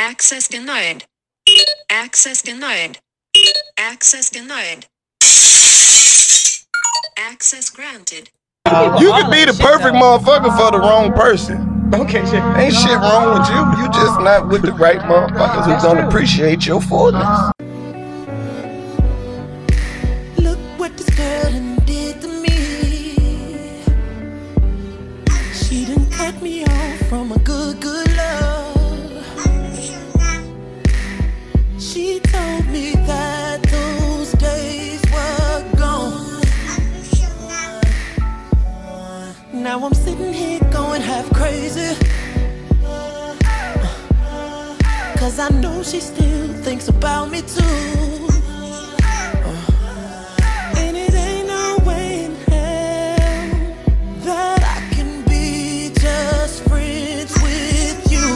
Access denied. Access denied. Access denied. Access granted. You could be the perfect motherfucker for the wrong person. Okay, shit. Ain't shit wrong with you. You just not with the right motherfuckers who don't appreciate your fullness. Look what this girl done did to me. She done cut me off from a good love. She told me that those days were gone. Now I'm sitting here going half crazy, 'cause I know she still thinks about me too. And it ain't no way in hell that I can be just friends with you.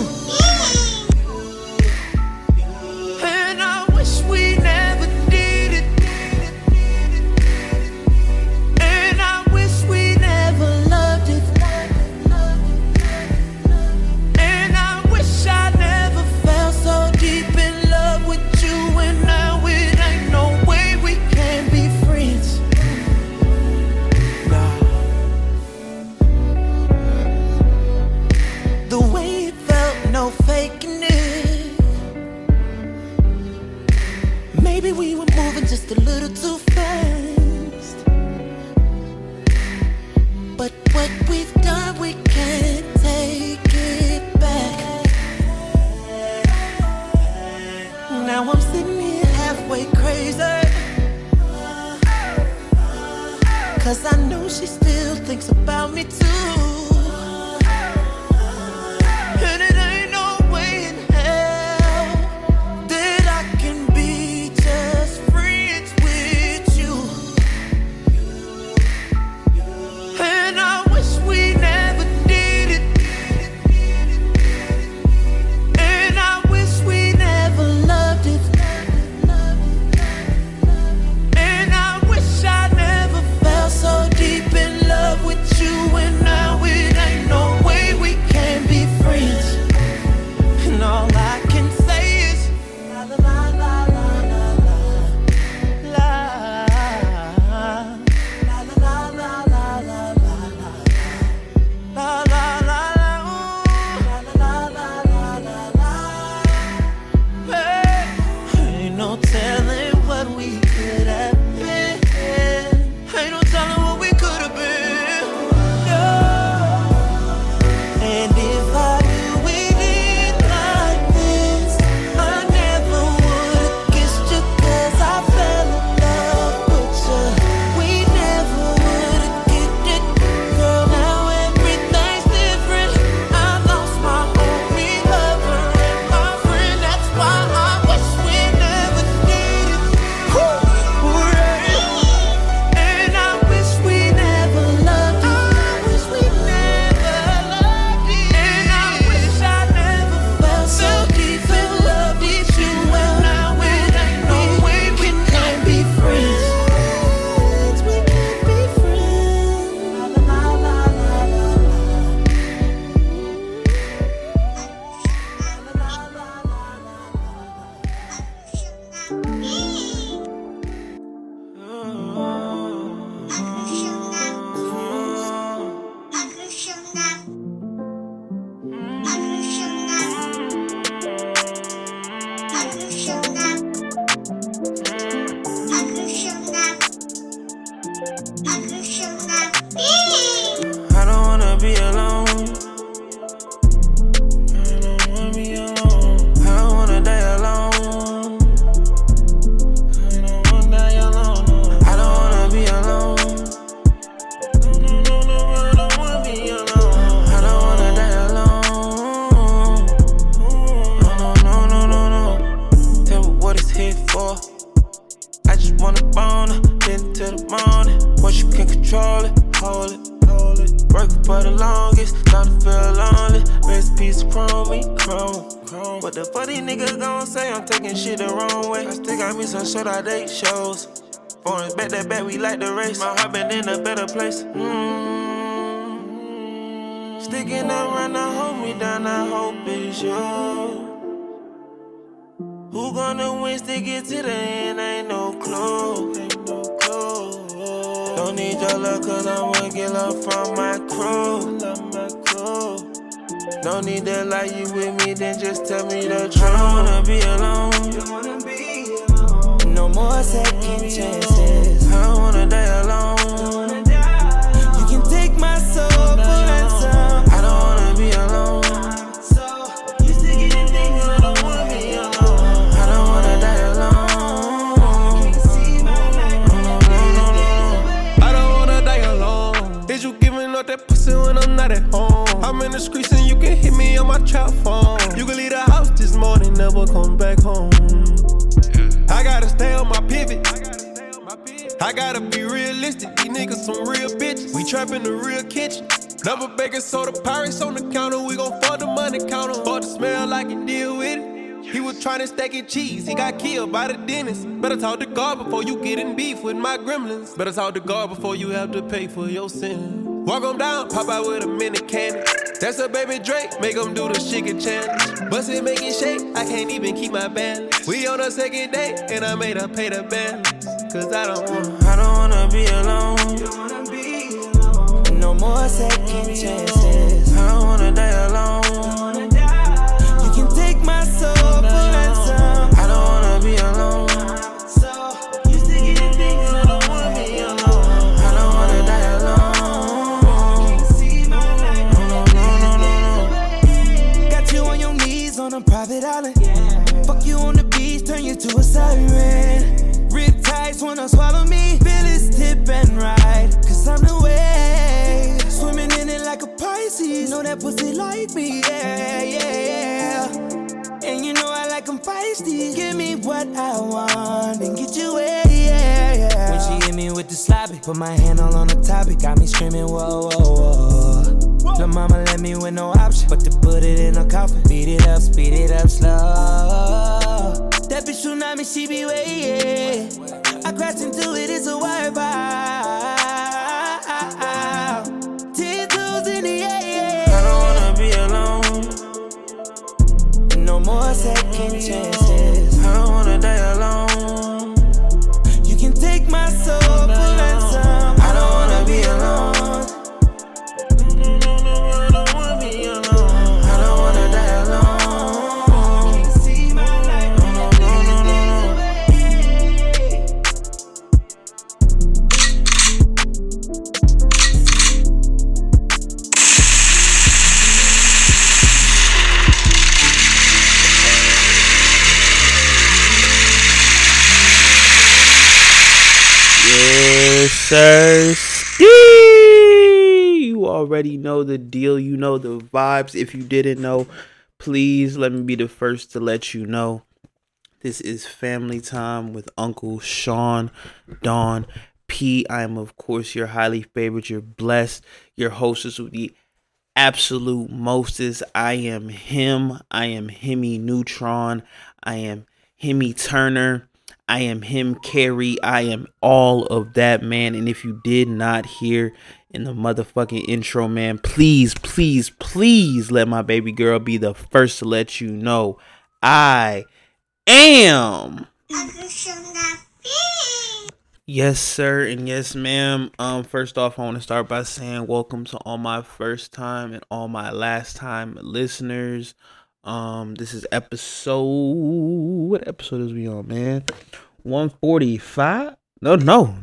And I wish we never did it. And I wish we never loved it. And I wish I never fell so deep in love with you. And now it ain't no way we can be friends. Nah. The way it felt, no faking it. Maybe we were moving just a little too fast. But what we've done, we can't take it back. Now I'm sitting here halfway crazy, 'cause I know she still thinks about me too. And it ain't no way in hell that I can be just friends with you. And I wish we never did it. And I wish we never loved it. And I wish I never fell so deep in love with you. And now it ain't no way we can be friends. And all I can say is la la la la la la la la la la la la la la la. La la la la, ooh. La la la la la la. Hey, ain't no telling what we could have been. Ain't no telling what we could have been. No. And if I knew it ain't like this, I never would've kissed you, 'cause I fell in love with you. We never would've kicked it, girl. Now everything's different. I lost my only lover and my friend. That's why I wish we never did it. And I wish we never loved it. I wish we never loved it. And I wish I never felt so deep in love with you. And now it ain't no way we can be friends. We can't be friends. La la la la la la. La la la I don't wanna be alone. I don't wanna be alone. I don't wanna die alone. I don't wanna die alone. I don't wanna be alone. No, I don't wanna be alone. I don't wanna die alone. No. Tell me what it's here for. I just wanna bone her, get into the morning. Once you can control it, hold it. Working for the longest, starting to feel lonely. Recipes of chrome. What the fuck these niggas gon' say? I'm taking shit the wrong way. I still got me some short out date shows. Foreigns back that back, we like the race. My heart been in a better place. Mm-hmm. Sticking around to hold me down, I hope it's you. Who gonna win to get to the end? Ain't no clue. Don't need your love cause I wanna get love from my crew. Don't need that like you with me, then just tell me the truth. I don't wanna be alone. No more second chances. I don't wanna die alone. You can take my soul for ransom. I don't wanna be alone. Used to get in things, I don't wanna be alone. I don't wanna die alone. Can't see my life. I don't wanna die alone. Is you giving up that pussy when I'm not at home? I'm in the streets and you can hit me on my trap phone. You can leave the house this morning, never come back home. I gotta stay on my pivot. I gotta be realistic. These niggas some real bitches. We trap in the real kitchen. Number baking soda, pirates on the counter. We gon' fuck the money counter. Fuck the smell like he deal with it. He was tryna stack it cheese. He got killed by the dentist. Better talk to God before you get in beef with my gremlins. Better talk to God before you have to pay for your sin. Walk 'em down, pop out with a minute candy. That's a baby Drake, make 'em do the chicken challenge. Bust it, make it shake, I can't even keep my balance. We on the second date, and I made her pay the balance. Cause I don't wanna be alone. No more second chances. I don't wanna die alone. You can take my soul for ransom. I don't wanna be alone. Used to get in things, I don't wanna be alone. I don't wanna die alone. Can't see my life. No. Got you on your knees on a private island. Fuck you on the beach, turn you to a siren. Rip tides wanna swallow me. Feel it tip and ride. Cause I'm the way. Swimming in it like a Pisces. Know that pussy like me, yeah. And you know I like 'em feisty. Give me what I want and get you wet, yeah. When she hit me with the sloppy, put my hand all on the topic. Got me screaming, whoa, whoa, whoa. Lil' mama let me with no option but to put it in a coffin. Speed it up slow. That bitch tsunami, she be waiting. I crash into it, it's a wire vibe. 10 toes in the air. I don't wanna be alone. No more second chances. I don't wanna die alone. You can take my soul for ransom. I don't wanna be alone. Sir Ski, you already know the deal, you know the vibes. If you didn't know, please let me be the first to let you know. This is family time with Uncle Sean Don P. I am, of course, your highly favored, your blessed, your hostess with the absolute mostest. I am him. I am Hemi Neutron. I am Hemi Turner. I am him, Carrie. I am all of that, man. And if you did not hear in the motherfucking intro, man, please let my baby girl be the first to let you know I am. Yes, sir, and yes, ma'am. First off, I want to start by saying welcome to all my first time and all my last time listeners. This is what episode is we on, man? 145? No,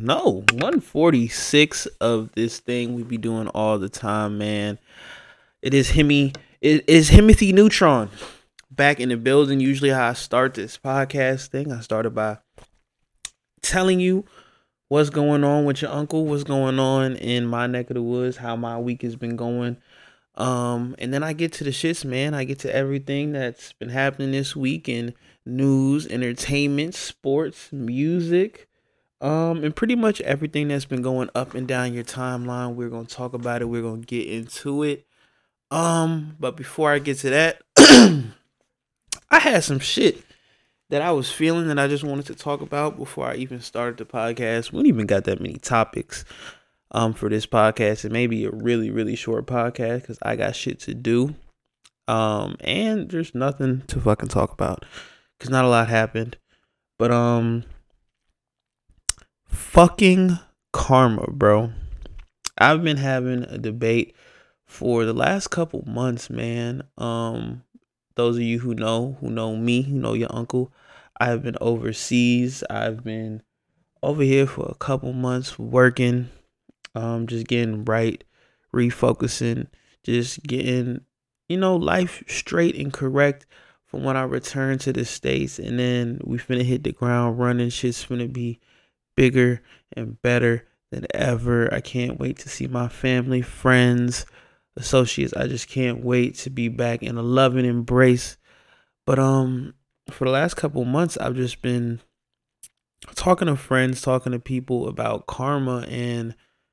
146 of this thing we be doing all the time, man. It is Himothy Neutron back in the building. Usually how I start this podcast thing, I started by telling you what's going on with your uncle, what's going on in my neck of the woods, how my week has been going. And then I get to the shits, man. I get to everything that's been happening this week in news, entertainment, sports, music, and pretty much everything that's been going up and down your timeline. We're going to talk about it. We're going to get into it. But before I get to that, I had some shit that I was feeling that I just wanted to talk about before I even started the podcast. We don't even got that many topics for this podcast. It may be a really, really short podcast because I got shit to do. And there's nothing to fucking talk about because not a lot happened. But fucking karma, bro. I've been having a debate for the last couple months, man. Those of you who know me, who know your uncle, I've been overseas. I've been over here for a couple months working, just getting right, refocusing, just getting, life straight and correct from when I returned to the States. And then we finna hit the ground running. Shit's finna be bigger and better than ever. I can't wait to see my family, friends, associates. I just can't wait to be back in a loving embrace. But for the last couple months, I've just been talking to friends, talking to people about karma, and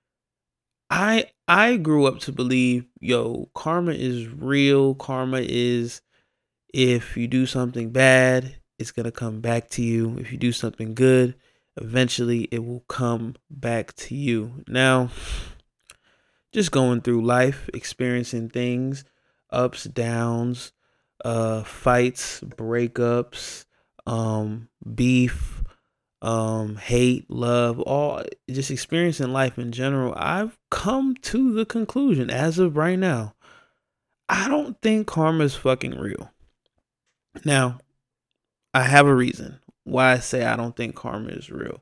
I grew up to believe, karma is real. Karma is, if you do something bad, it's gonna come back to you. If you do something good, eventually it will come back to you. Now, just going through life, experiencing things, ups, downs, fights, breakups, beef, hate, love, all just experiencing life in general, I've come to the conclusion as of right now, I don't think karma is fucking real. Now, I have a reason why I say I don't think karma is real.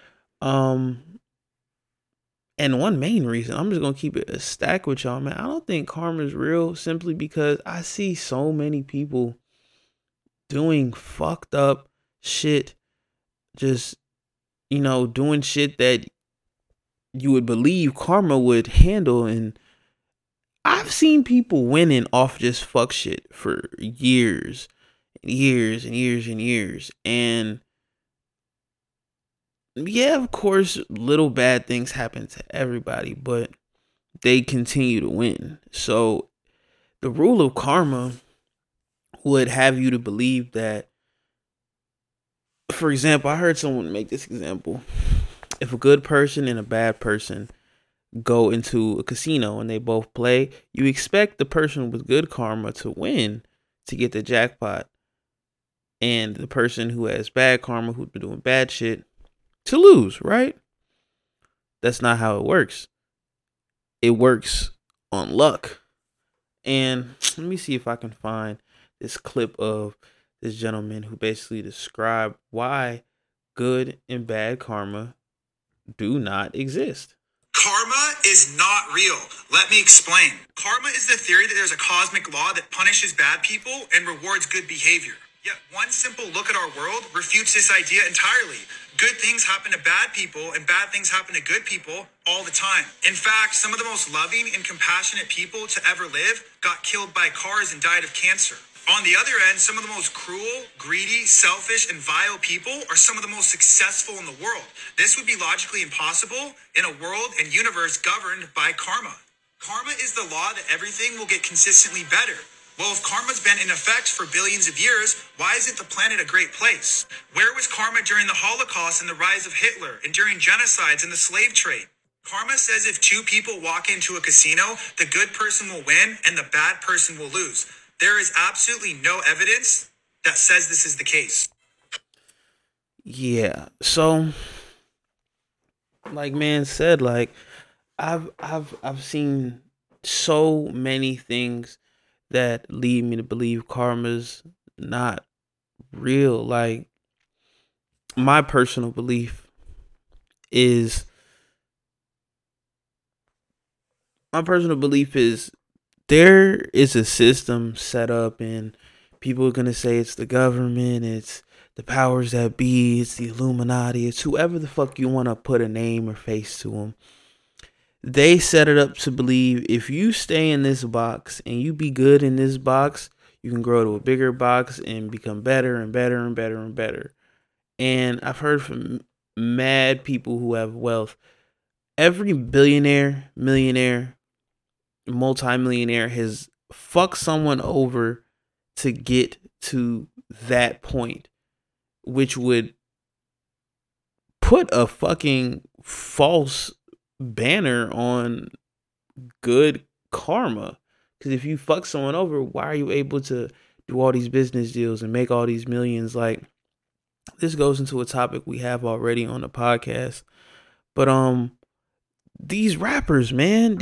And one main reason, I'm just gonna keep it a stack with y'all, man. I don't think karma is real simply because I see so many people doing fucked up shit, just, doing shit that you would believe karma would handle. And I've seen people winning off just fuck shit for years and years and years and years. And yeah, of course, little bad things happen to everybody, but they continue to win. So the rule of karma would have you to believe that, for example, I heard someone make this example. If a good person and a bad person go into a casino and they both play, you expect the person with good karma to win, to get the jackpot, and the person who has bad karma, who's been doing bad shit, to lose, right? That's not how it works. It works on luck. And let me see if I can find this clip of this gentleman who basically described why good and bad karma do not exist. Karma is not real. Let me explain. Karma is the theory that there's a cosmic law that punishes bad people and rewards good behavior. Yet one simple look at our world refutes this idea entirely. Good things happen to bad people and bad things happen to good people all the time. In fact, some of the most loving and compassionate people to ever live got killed by cars and died of cancer. On the other end, some of the most cruel, greedy, selfish, and vile people are some of the most successful in the world. This would be logically impossible in a world and universe governed by karma. Karma is the law that everything will get consistently better. Well, if karma's been in effect for billions of years, why isn't the planet a great place? Where was karma during the Holocaust and the rise of Hitler, and during genocides and the slave trade? Karma says if two people walk into a casino, the good person will win and the bad person will lose. There is absolutely no evidence that says this is the case. Yeah, so like man said, like I've seen so many things that lead me to believe karma's not real. Like my personal belief is there is a system set up, and people are going to say it's the government, it's the powers that be, it's the Illuminati, it's whoever the fuck you want to put a name or face to them. They set it up to believe if you stay in this box and you be good in this box, you can grow to a bigger box and become better and better and better and better. And I've heard from mad people who have wealth. Every billionaire, millionaire, multimillionaire has fucked someone over to get to that point, which would put a fucking false banner on good karma. Because if you fuck someone over, why are you able to do all these business deals and make all these millions. Like, this goes into a topic we have already on the podcast. But these rappers, man,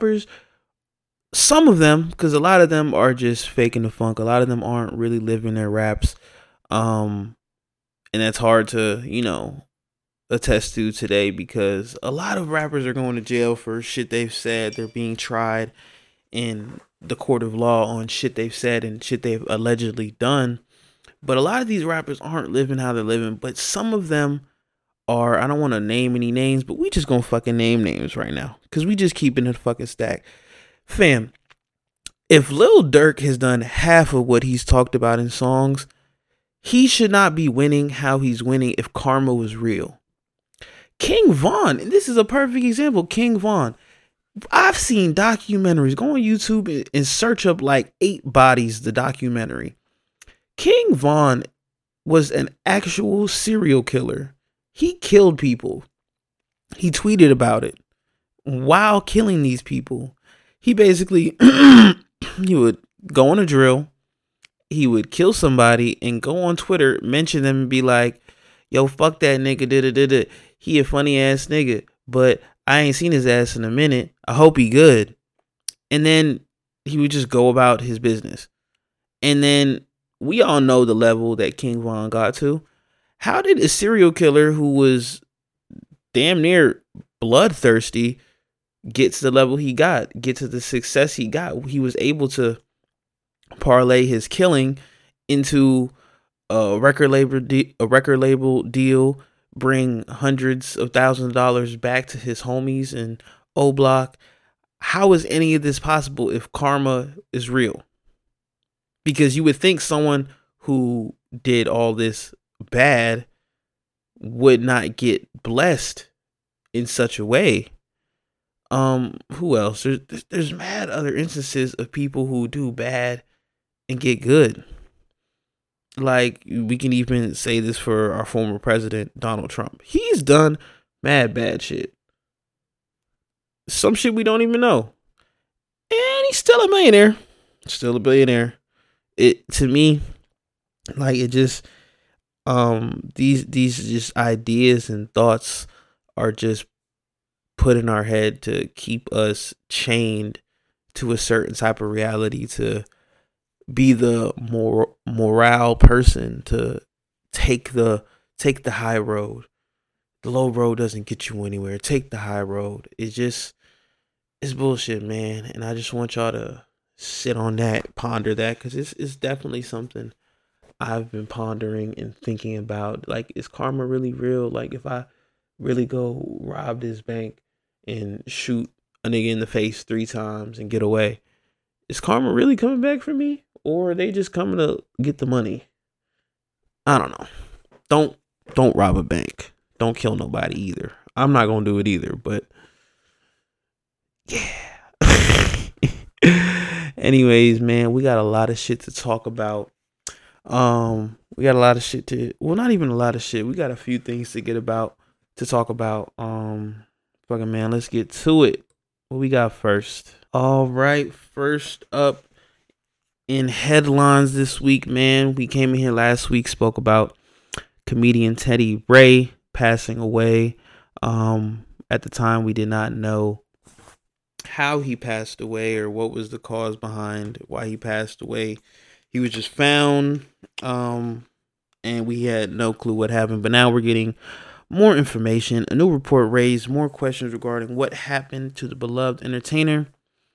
some of them, because a lot of them are just faking the funk. A lot of them aren't really living their raps. And that's hard to, attest to today, because a lot of rappers are going to jail for shit they've said. They're being tried in the court of law on shit they've said and shit they've allegedly done. But a lot of these rappers aren't living how they're living. But some of them are. I don't want to name any names, but we just gonna fucking name names right now, because we just keeping it fucking stack. Fam, if Lil Durk has done half of what he's talked about in songs, he should not be winning how he's winning if karma was real. King Von, and this is a perfect example. King Von, I've seen documentaries. Go on YouTube and search up like 8 Bodies, the documentary. King Von was an actual serial killer. He killed people. He tweeted about it while killing these people. He basically, he would go on a drill. He would kill somebody and go on Twitter, mention them and be like, yo, fuck that nigga, he a funny ass nigga, but I ain't seen his ass in a minute. I hope he good. And then he would just go about his business. And then we all know the level that King Von got to. How did a serial killer who was damn near bloodthirsty get to the level he got, get to the success he got? He was able to parlay his killing into a record label deal, bring hundreds of thousands of dollars back to his homies in O Block. How is any of this possible if karma is real? Because you would think someone who did all this bad would not get blessed in such a way. Who else? There's mad other instances of people who do bad and get good. Like, we can even say this for our former president, Donald Trump. He's done mad bad shit. Some shit we don't even know. And he's still a millionaire. Still a billionaire. To me, like, it just, these just ideas and thoughts are just put in our head to keep us chained to a certain type of reality, to be the morale person, to take the high road. The low road doesn't get you anywhere. Take the high road. It's bullshit, man. And I just want y'all to sit on that, ponder that, because it's definitely something I've been pondering and thinking about. Like, is karma really real? Like, if I really go rob this bank and shoot a nigga in the face 3 times and get away, is karma really coming back for me? Or are they just coming to get the money? I don't know. Don't rob a bank. Don't kill nobody either. I'm not going to do it either, but yeah. Anyways, man, we got a lot of shit to talk about. We got a lot of shit not even a lot of shit. We got a few things to talk about. Fucking man, let's get to it. What we got first? All right, first up in headlines this week, man, we came in here last week, spoke about comedian Teddy Ray passing away. At the time, we did not know how he passed away or what was the cause behind why he passed away. He was just found, and we had no clue what happened. But now we're getting more information. A new report raised more questions regarding what happened to the beloved entertainer.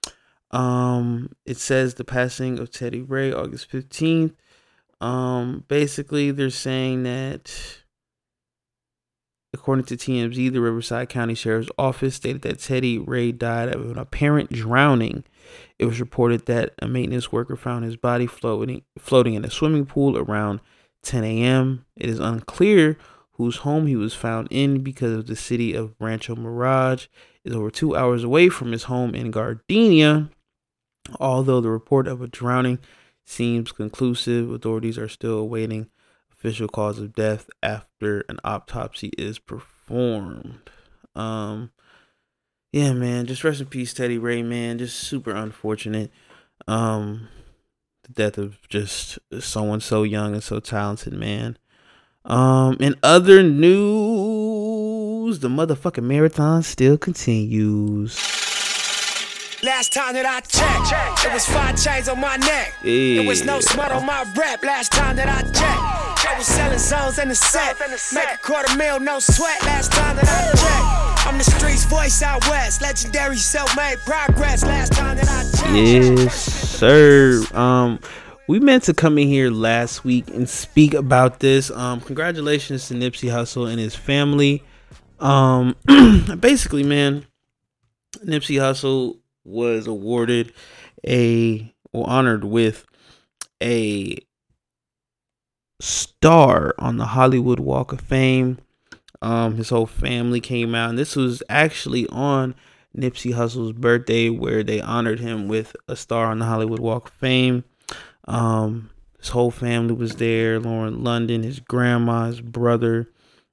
It says the passing of Teddy Ray, August 15th. Basically, they're saying that, according to TMZ, the Riverside County Sheriff's Office stated that Teddy Ray died of an apparent drowning. It was reported that a maintenance worker found his body floating in a swimming pool around 10 a.m. It is unclear whose home he was found in because the city of Rancho Mirage is over 2 hours away from his home in Gardenia. Although the report of a drowning seems conclusive, authorities are still awaiting official cause of death after an autopsy is performed. Yeah, man, just rest in peace, Teddy Ray, man. Just super unfortunate. the death of just someone so young and so talented, man. In other news, the motherfucking marathon still continues. Last time that I checked, it was 5 chains on my neck. It was no smut on my rep. Last time that I checked, I was selling zones in the set. Make $250,000, no sweat. Last time that I checked, I'm the streets voice out west. Legendary self-made progress. Last time that I checked. Yes, sir. We meant to come in here last week and speak about this. Congratulations to Nipsey Hussle and his family. Basically, man, Nipsey Hussle was awarded honored with a star on the Hollywood Walk of Fame. His whole family came out, and this was actually on Nipsey Hussle's birthday, where they honored him with a star on the Hollywood Walk of Fame. His whole family was there. Lauren London, his grandma, his brother,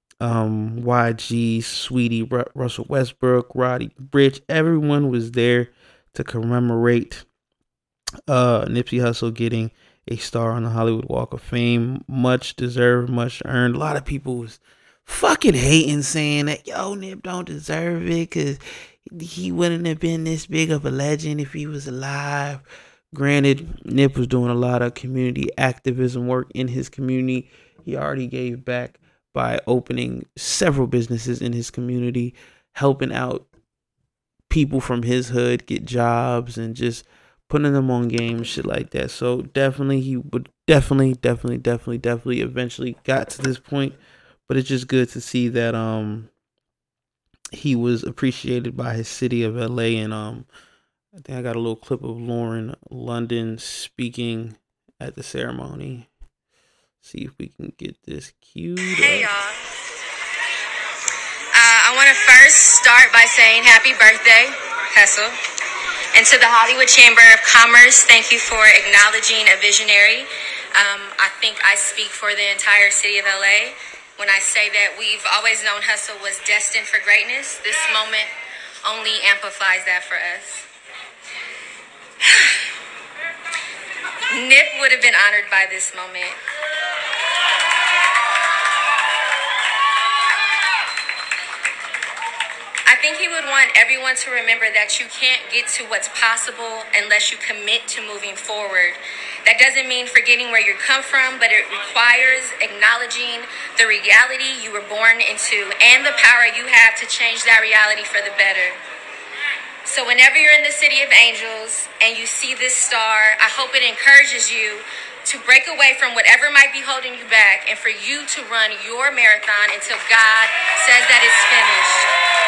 YG, Sweetie, Russell Westbrook, Roddy Ricch. Everyone was there to commemorate Nipsey Hussle getting a star on the Hollywood Walk of Fame. Much deserved, much earned. A lot of people was fucking hating, saying that, yo, Nip don't deserve it because he wouldn't have been this big of a legend if he was alive. Granted, Nip was doing a lot of community activism work in his community. He already gave back by opening several businesses in his community, helping out people from his hood get jobs and just putting them on game, shit like that. So definitely, he would definitely eventually got to this point. But it's just good to see that he was appreciated by his city of LA. And I think I got a little clip of Lauren London speaking at the ceremony. See if we can get this cued. Hey y'all. I want to first start by saying happy birthday, Hussle. And to the Hollywood Chamber of Commerce, thank you for acknowledging a visionary. I think I speak for the entire city of LA when I say that we've always known Hussle was destined for greatness. This moment only amplifies that for us. Nip would have been honored by this moment. I think he would want everyone to remember that you can't get to what's possible unless you commit to moving forward. That doesn't mean forgetting where you come from, but it requires acknowledging the reality you were born into and the power you have to change that reality for the better. So whenever you're in the City of Angels and you see this star, I hope it encourages you to break away from whatever might be holding you back and for you to run your marathon until God says that it's finished.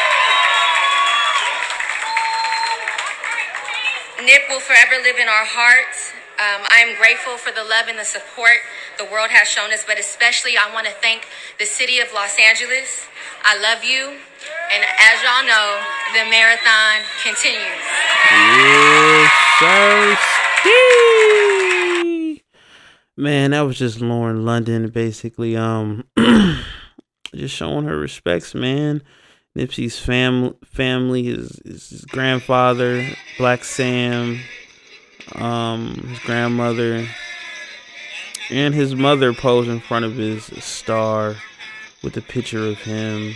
Nip will forever live in our hearts. I am grateful for the love and the support the world has shown us, but especially I want to thank the city of Los Angeles. I love you. And as y'all know, the marathon continues. Yes, sir. Man, that was just Lauren London, basically. Just showing her respects, man. Nipsey's family, his grandfather, Black Sam, his grandmother, and his mother posed in front of his star with a picture of him.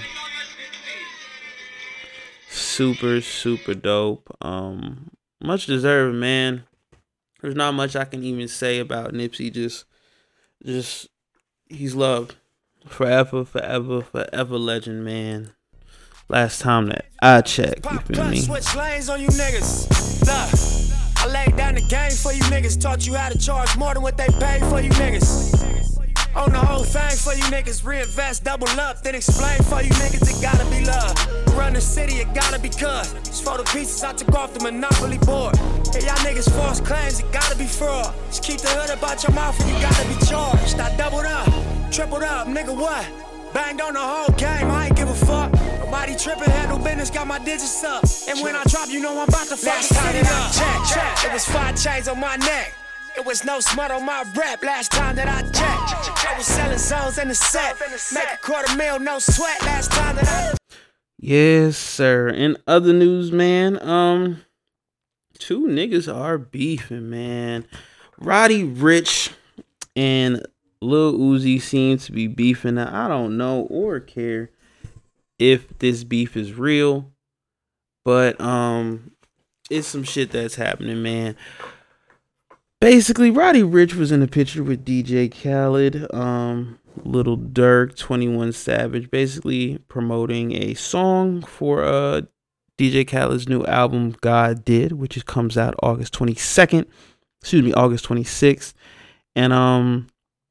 Super dope. Much deserved, man. There's not much I can even say about Nipsey. Just he's loved forever legend, man. Last time that I checked, you feel me? Switch lanes on you niggas. Look, I laid down the game for you niggas. Taught you how to charge more than what they pay for you niggas. On the whole thing for you niggas. Reinvest, double up, then explain for you niggas. It gotta be love. Run the city, it gotta be cuz. It's for the pieces I took off the Monopoly board. Hey, y'all niggas false claims, it gotta be fraud. Just keep the hood about your mouth and you gotta be charged. I doubled up, tripled up, nigga what? Banged on the whole game, I ain't give a fuck. Nobody tripping, handle business, got my digits up. And when I drop, you know I'm about to fuck the city up. Check. It was 5 chains on my neck. It was no smut on my rep. Last time that I checked, I was selling zones in the set. Make $250,000, no sweat. Last time that I. Yes, sir. In other news, man, 2 niggas are beefing, man. Roddy Ricch and Lil Uzi seem to be beefing. Now, I don't know or care if this beef is real, but it's some shit that's happening, man. Basically, Roddy Ricch was in a picture with DJ Khaled, Lil Durk, 21 Savage, basically promoting a song for DJ Khaled's new album God Did, which comes out August 26th. And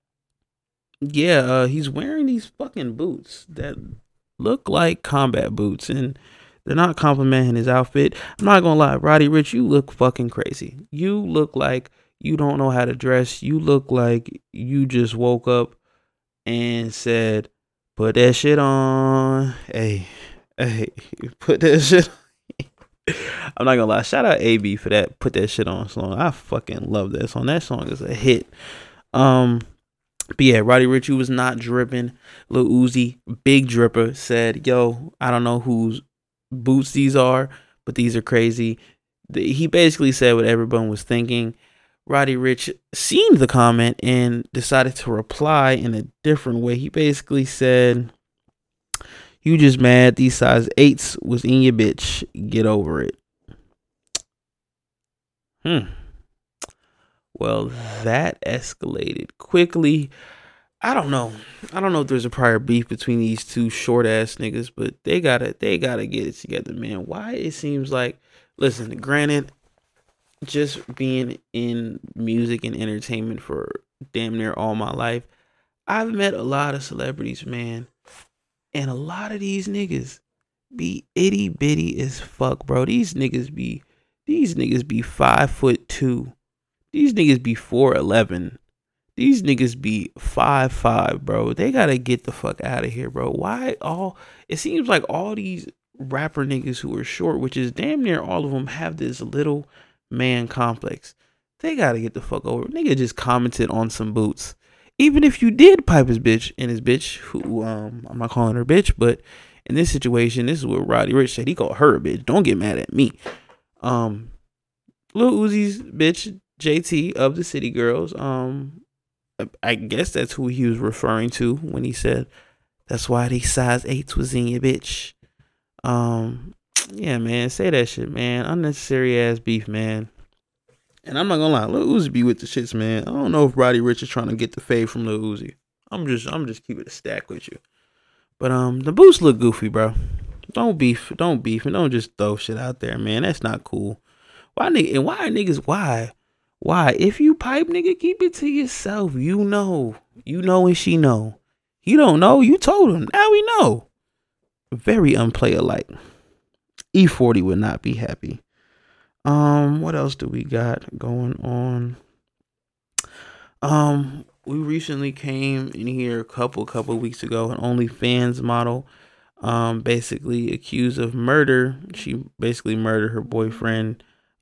he's wearing these fucking boots that look like combat boots, and they're not complimenting his outfit. I'm not gonna lie, Roddy Ricch, you look fucking crazy. You look like you don't know how to dress. You look like you just woke up and said, put that shit on. Hey, put that shit on. I'm not gonna lie, shout out AB for that put that shit on song. I fucking love that song. That song is a hit. But yeah, Roddy Ricch was not dripping. Lil Uzi, big dripper, said, yo, I don't know whose boots these are, but these are crazy. He basically said what everyone was thinking. Roddy Ricch seen the comment and decided to reply in a different way. He basically said, you just mad these size 8s was in your bitch. Get over it. Well, that escalated quickly. I don't know if there's a prior beef between these two short ass niggas, but they gotta get it together, man. Why it seems like, listen, granted, just being in music and entertainment for damn near all my life, I've met a lot of celebrities, man, and a lot of these niggas be itty bitty as fuck, bro. These niggas be 5'2". These niggas be 4'11". These niggas be 5'5", bro. They gotta get the fuck out of here, bro. It seems like all these rapper niggas who are short, which is damn near all of them, have this little man complex. They gotta get the fuck over. Nigga just commented on some boots. Even if you did pipe his bitch, and his bitch, who I'm not calling her bitch, but in this situation, this is what Roddy Ricch said. He called her a bitch. Don't get mad at me. Lil Uzi's bitch, JT of the City Girls. I guess that's who he was referring to when he said, that's why these size 8s was in your bitch. Yeah, man, say that shit, man. Unnecessary ass beef, man. And I'm not gonna lie, Lil Uzi be with the shits, man. I don't know if Roddy Ricch is trying to get the fade from Lil Uzi. I'm just keeping it a stack with you. But the boots look goofy, bro. Don't beef, and don't just throw shit out there, man. That's not cool. Why if you pipe, nigga, keep it to yourself. You know and she know. You don't know, you told him. Now we know. Very unplayer-like. E40 would not be happy. What else do we got going on? We recently came in here a couple weeks ago, an OnlyFans model, basically accused of murder. She basically murdered her boyfriend.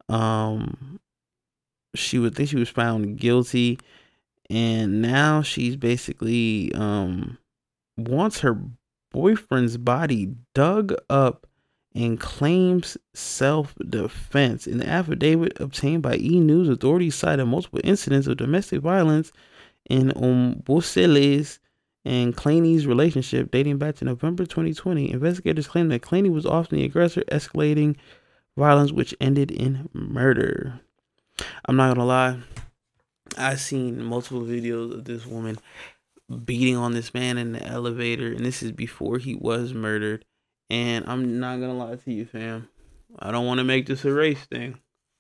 She would think she was found guilty, and now she's basically wants her boyfriend's body dug up and claims self-defense. In the affidavit obtained by E! News, authorities cited multiple incidents of domestic violence in Ombosele's and Claney's relationship dating back to November 2020. Investigators claim that Claney was often the aggressor, escalating violence which ended in murder. I'm not gonna lie, I've seen multiple videos of this woman beating on this man in the elevator, and this is before he was murdered. And I'm not gonna lie to you, fam, I don't want to make this a race thing,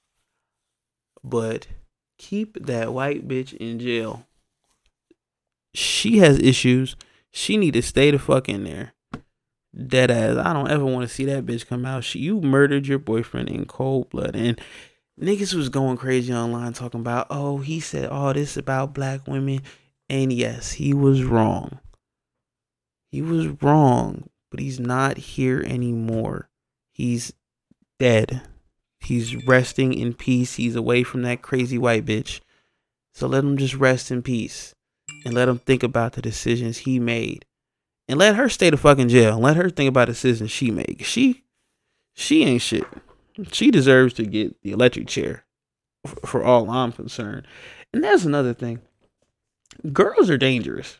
but keep that white bitch in jail. She has issues. She need to stay the fuck in there. Dead ass. I don't ever want to see that bitch come out. You murdered your boyfriend in cold blood. And niggas was going crazy online talking about, oh, he said all this about black women. And yes, he was wrong. He was wrong, but he's not here anymore. He's dead. He's resting in peace. He's away from that crazy white bitch. So let him just rest in peace. And let him think about the decisions he made. And let her stay the fucking jail. And let her think about the decisions she made. She ain't shit. She deserves to get the electric chair, for all I'm concerned. And that's another thing. Girls are dangerous.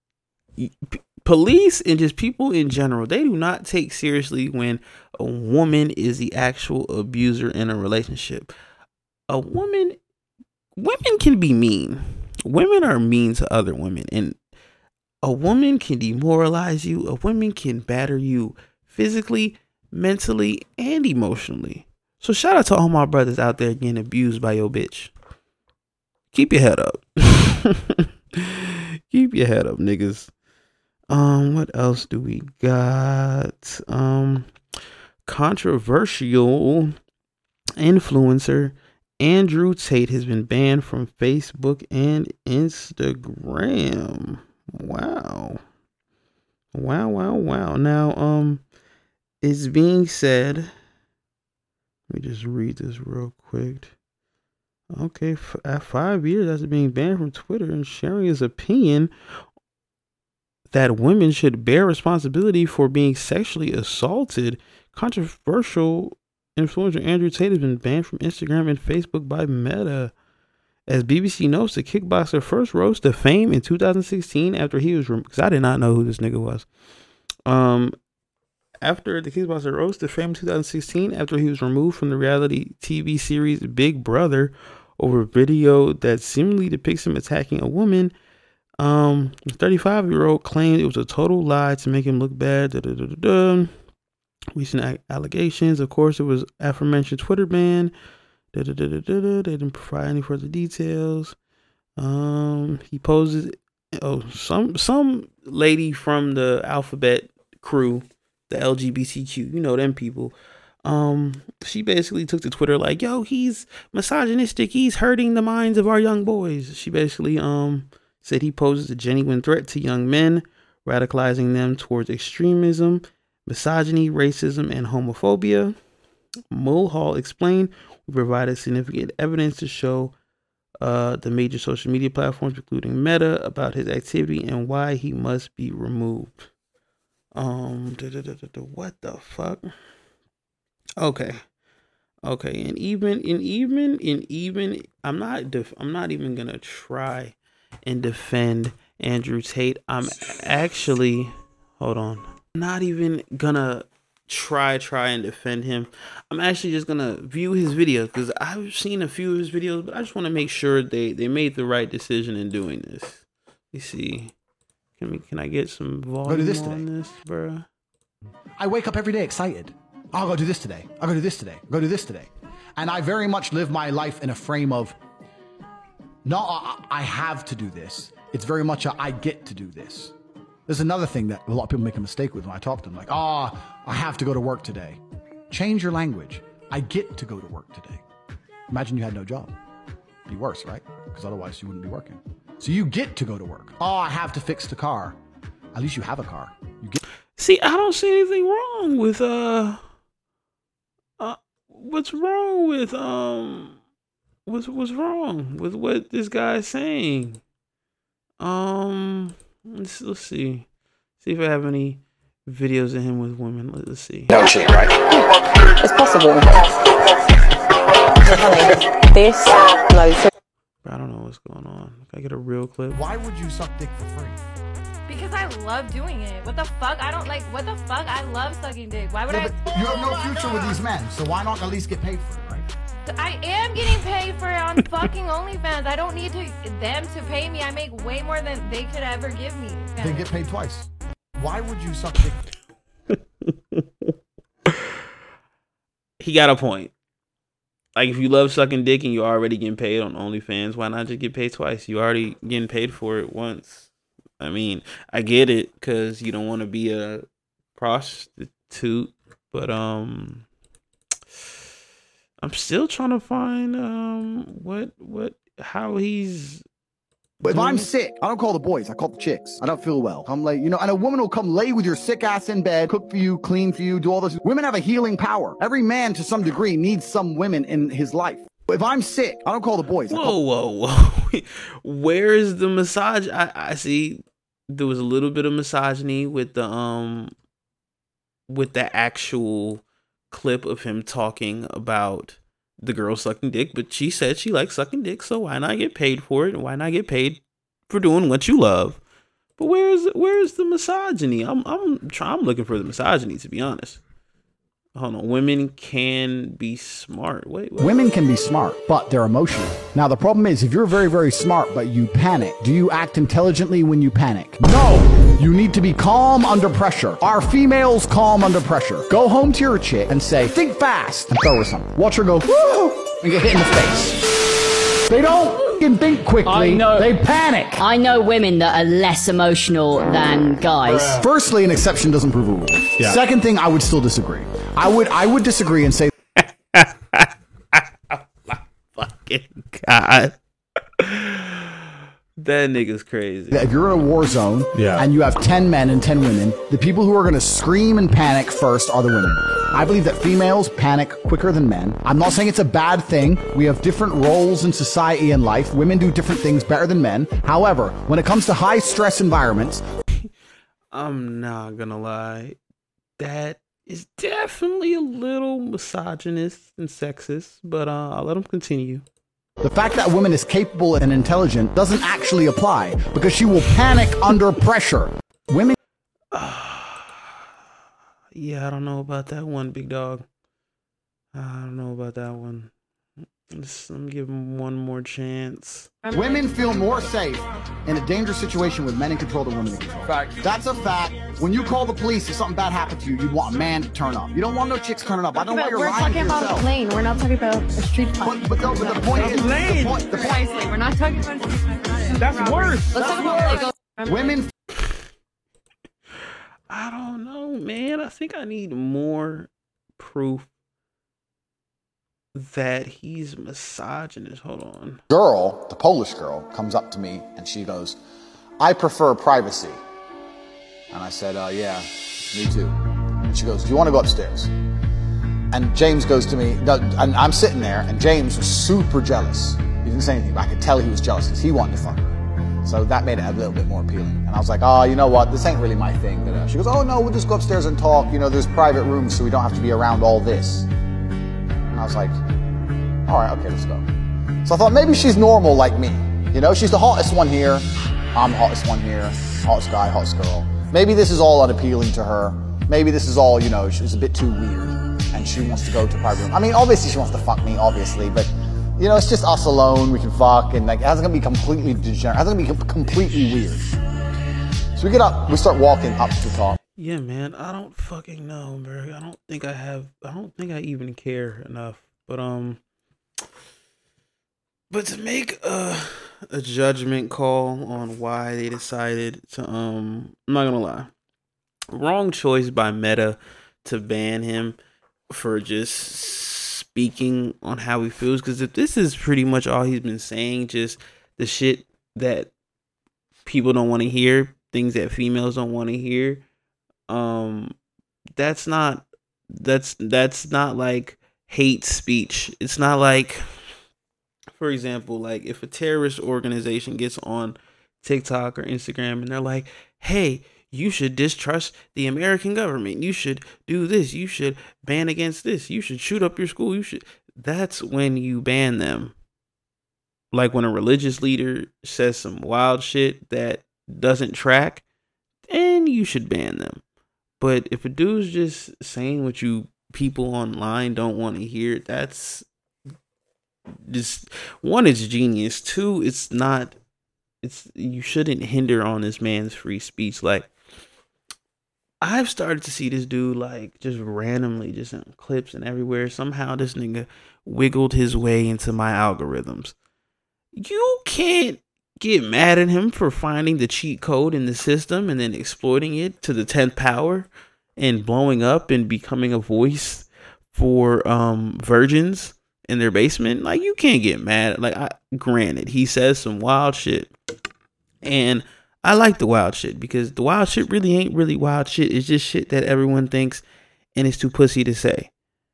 Police and just people in general, they do not take seriously when a woman is the actual abuser in a relationship. Women can be mean. Women are mean to other women, and a woman can demoralize you. A woman can batter you physically, mentally, and emotionally. So shout out to all my brothers out there getting abused by your bitch. Keep your head up. Keep your head up, niggas. What else do we got? Controversial influencer Andrew Tate has been banned from Facebook and Instagram. Wow. Now, it's being said, let me just read this real quick. Okay, at 5 years after being banned from Twitter and sharing his opinion that women should bear responsibility for being sexually assaulted, controversial influencer Andrew Tate has been banned from Instagram and Facebook by Meta. As BBC notes, the kickboxer first rose to fame in 2016 after he was because I did not know who this nigga was. After the kickboxer rose to fame in 2016 after he was removed from the reality TV series Big Brother over a video that seemingly depicts him attacking a woman. The 35-year-old claimed it was a total lie to make him look bad. Recent allegations. Of course, it was aforementioned Twitter ban. They didn't provide any further details. He poses. Some lady from the alphabet crew, the LGBTQ, you know them people. She basically took to Twitter like, yo, he's misogynistic. He's hurting the minds of our young boys. She basically said he poses a genuine threat to young men, radicalizing them towards extremism, misogyny, racism, and homophobia. Mulhall explained, we provided significant evidence to show the major social media platforms, including Meta, about his activity and why he must be removed. What the fuck? Okay, and even I'm not even gonna try and defend Andrew Tate. I'm actually, hold on, not even gonna try and defend him. I'm actually just gonna view his videos because I've seen a few of his videos, but I just want to make sure they made the right decision in doing this. You see, can I get some volume on this, bro? I wake up every day excited. I'll go do this today. I'll go do this today. I'll go do this today. And I very much live my life in a frame of, no, I have to do this. It's very much a, I get to do this. There's another thing that a lot of people make a mistake with when I talk to them. Like, I have to go to work today. Change your language. I get to go to work today. Imagine you had no job. It'd be worse, right? Because otherwise you wouldn't be working. So you get to go to work. I have to fix the car. At least you have a car. You get. See, I don't see anything wrong with what's wrong with what's wrong with what this guy's saying? Let's see if I have any videos of him with women. Let's see. No shit, right? It's possible. This, no. I don't know what's going on. Can I get a real clip? Why would you suck dick for free? Because I love doing it. What the fuck? I don't like, what the fuck? I love sucking dick. Why would But you have no future with these men, so why not at least get paid for it, right? I am getting paid for it on fucking OnlyFans. I don't need them to pay me. I make way more than they could ever give me. They get paid twice. Why would you suck dick? He got a point. Like, if you love sucking dick and you're already getting paid on OnlyFans, why not just get paid twice? You already getting paid for it once. I mean, I get it because you don't want to be a prostitute, but I'm still trying to find how he's. But if I'm sick, I don't call the boys, I call the chicks. I don't feel well. I'm like, and a woman will come lay with your sick ass in bed, cook for you, clean for you, do all this. Women have a healing power. Every man, to some degree, needs some women in his life. If I'm sick, I don't call the boys. Whoa. Where is the massage? I see there was a little bit of misogyny with the actual clip of him talking about the girl sucking dick, but she said she likes sucking dick, so why not get paid for it? And why not get paid for doing what you love? But where's the misogyny? I'm looking for the misogyny, to be honest. Hold on. Women can be smart. Wait. Women can be smart, but they're emotional. Now, the problem is, if you're very, very smart, but you panic, do you act intelligently when you panic? No! You need to be calm under pressure. Are females calm under pressure? Go home to your chick and say, think fast, and throw her something. Watch her go, woo, and get hit in the face. They don't think quickly. They panic. I know women that are less emotional than guys. Firstly, an exception doesn't prove a rule. Yeah. Second thing, I would still disagree. I would disagree and say fucking God. That nigga's crazy. that if you're in a war zone and you have 10 men and 10 women, the people who are going to scream and panic first are the women. I believe that females panic quicker than men. I'm not saying it's a bad thing. We have different roles in society and life. Women do different things better than men. However, when it comes to high stress environments, I'm not gonna lie. That is definitely a little misogynist and sexist, but I'll let him continue. the fact that a woman is capable and intelligent doesn't actually apply because she will panic under pressure. Women. Yeah, I don't know about that one, big dog. I don't know about that one. Let me give him one more chance. Women feel more safe in a dangerous situation with men in control than women in control. Fact. That's a fact. When you call the police if something bad happened to you, you want a man to turn up. You don't want no chicks turning up. I don't know why you're We're lying to talking about yourself. a plane. We're not talking about a street fight. But the point is, the point. Precisely. We're not talking about a street fight. That's worse. Let's talk about Lego. Women. I don't know, man. I think I need more proof that he's misogynist. Hold on. Girl, the Polish girl, comes up to me and she goes, "I prefer privacy." And I said, "Yeah, me too." And she goes, "Do you want to go upstairs?" And James goes to me, and I'm sitting there, and James was super jealous. He didn't say anything, but I could tell he was jealous because he wanted to fuck her. So that made it a little bit more appealing. And I was like, "Oh, you know what? This ain't really my thing." She goes, "Oh no, we'll just go upstairs and talk. You know, there's private rooms, so we don't have to be around all this." And I was like, "All right, okay, let's go." So I thought maybe she's normal like me. You know, she's the hottest one here. I'm the hottest one here. Hottest guy, hottest girl. Maybe this is all unappealing to her. Maybe this is all, you know, she's a bit too weird and she wants to go to a private room. I mean, obviously she wants to fuck me, obviously, but you know, it's just us alone. We can fuck, and like, it's gonna be completely degenerate. It's gonna be completely weird. So we get up, we start walking up to the top. Yeah, man, I don't fucking know, bro. I don't think I even care enough. But to make a judgment call on why they decided to, I'm not gonna lie, wrong choice by Meta to ban him for just speaking on how he feels. Because if this is pretty much all he's been saying, just the shit that people don't want to hear, things that females don't want to hear, that's not like hate speech. It's not like, for example, like if a terrorist organization gets on TikTok or Instagram and they're like, "Hey, you should distrust the American government. You should do this. You should ban against this. You should shoot up your school. You should." That's when you ban them. Like when a religious leader says some wild shit that doesn't track, then you should ban them. But if a dude's just saying what you people online don't want to hear, that's just, one, it's genius. Two, you shouldn't hinder on this man's free speech. Like, I've started to see this dude like just randomly, just in clips and everywhere. Somehow this nigga wiggled his way into my algorithms. You can't get mad at him for finding the cheat code in the system and then exploiting it to the 10th power and blowing up and becoming a voice for virgins in their basement. Like, you can't get mad. Like, granted, he says some wild shit, and I like the wild shit because the wild shit really ain't really wild shit. It's just shit that everyone thinks and it's too pussy to say.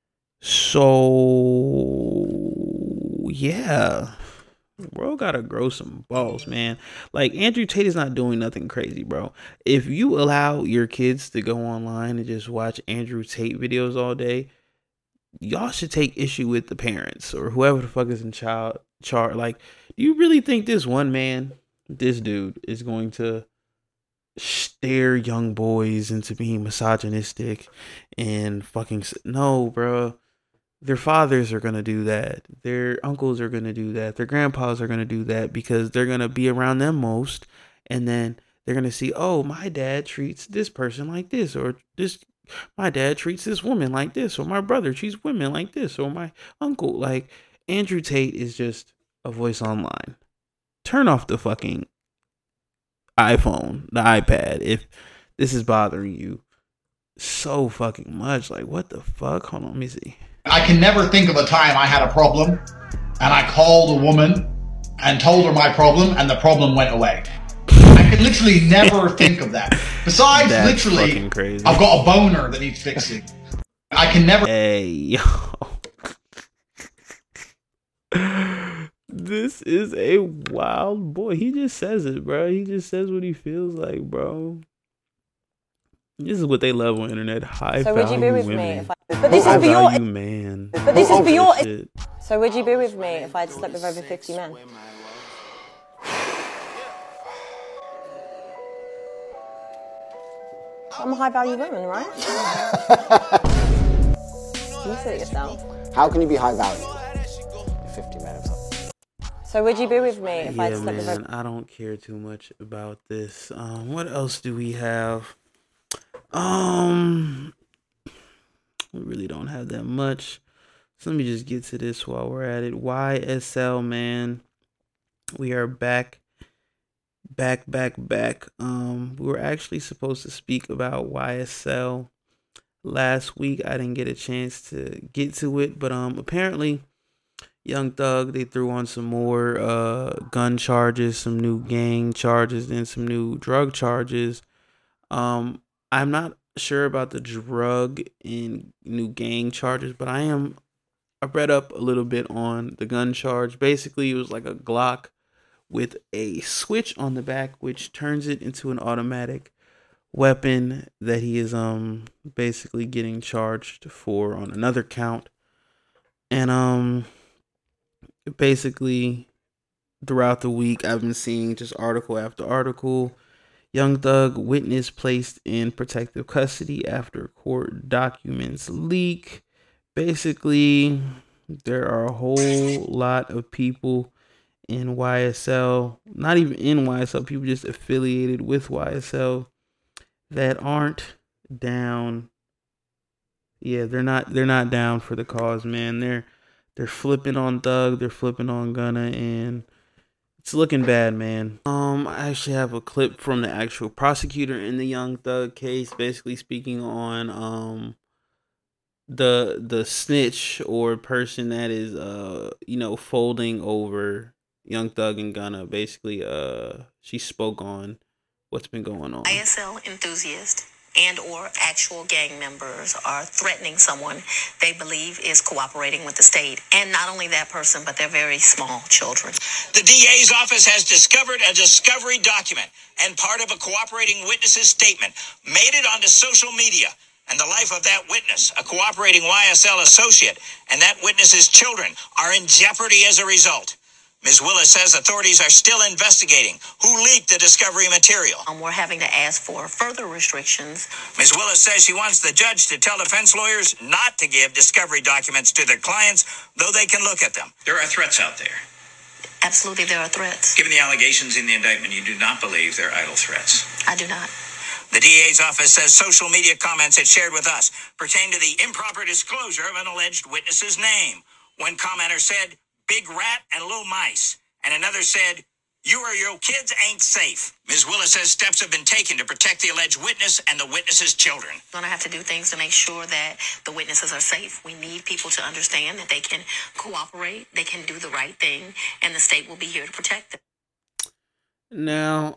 So yeah, bro, gotta grow some balls, man. Like, Andrew Tate is not doing nothing crazy, bro. If you allow your kids to go online and just watch Andrew Tate videos all day, y'all should take issue with the parents or whoever the fuck is in charge. Like, do you really think this one man, this dude, is going to stare young boys into being misogynistic and fucking... No, bro. Their fathers are going to do that. Their uncles are going to do that. Their grandpas are going to do that because they're going to be around them most. And then they're going to see, oh, my dad treats this person like this, or my dad treats this woman like this, or my brother treats women like this, or my uncle. Like, Andrew Tate is just a voice online. Turn off the fucking iPhone, the iPad, if this is bothering you so fucking much. Like, what the fuck? Hold on, let me see. I can never think of a time I had a problem and I called a woman and told her my problem and the problem went away. I could literally never think of that. Besides, That's literally, fucking crazy. I've got a boner that needs fixing. I can never... Hey, yo. This is a wild boy. He just says it, bro. He just says what he feels like, bro. This is what they love on the internet. High So value would you be with women. me if I... But this is for your... Value man. But this is for your... Shit. So would you be with me if I had slept with over 50 men? I'm a high value woman, right? You said it yourself. How can you be high value? 50 men of something. So would you be with me if I had Yeah, slept with man, over... I don't care too much about this. What else do we have? We really don't have that much. So let me just get to this while we're at it. YSL, man. We are back. We were actually supposed to speak about YSL last week. I didn't get a chance to get to it, but apparently Young Thug, they threw on some more gun charges, some new gang charges, and some new drug charges. I'm not sure about the drug and new gang charges, but I read up a little bit on the gun charge. Basically, it was like a Glock with a switch on the back, which turns it into an automatic weapon that he is basically getting charged for on another count. And basically throughout the week I've been seeing just article after article. Young Thug witness placed in protective custody after court documents leak. Basically, there are a whole lot of people in YSL, not even in YSL, people just affiliated with YSL that aren't down. Yeah, they're not down for the cause, man. They're flipping on Thug, they're flipping on Gunna, and it's looking bad, man. I actually have a clip from the actual prosecutor in the Young Thug case, basically speaking on the snitch or person that is folding over Young Thug and Gunna. Basically, she spoke on what's been going on. YSL enthusiast and or actual gang members are threatening someone they believe is cooperating with the state. And not only that person, but their very small children. The DA's office has discovered a discovery document and part of a cooperating witness's statement, made it onto social media. And the life of that witness, a cooperating YSL associate, and that witness's children are in jeopardy as a result. Ms. Willis says authorities are still investigating who leaked the discovery material. We're having to ask for further restrictions. Ms. Willis says she wants the judge to tell defense lawyers not to give discovery documents to their clients, though they can look at them. There are threats out there. Absolutely, there are threats. Given the allegations in the indictment, you do not believe they're idle threats. I do not. The DA's office says social media comments it shared with us pertain to the improper disclosure of an alleged witness's name. One commenter said, "Big rat and little mice." And another said, "You or your kids ain't safe." Ms. Willis says steps have been taken to protect the alleged witness and the witness's children. We're going to have to do things to make sure that the witnesses are safe. We need people to understand that they can cooperate, they can do the right thing, and the state will be here to protect them. Now,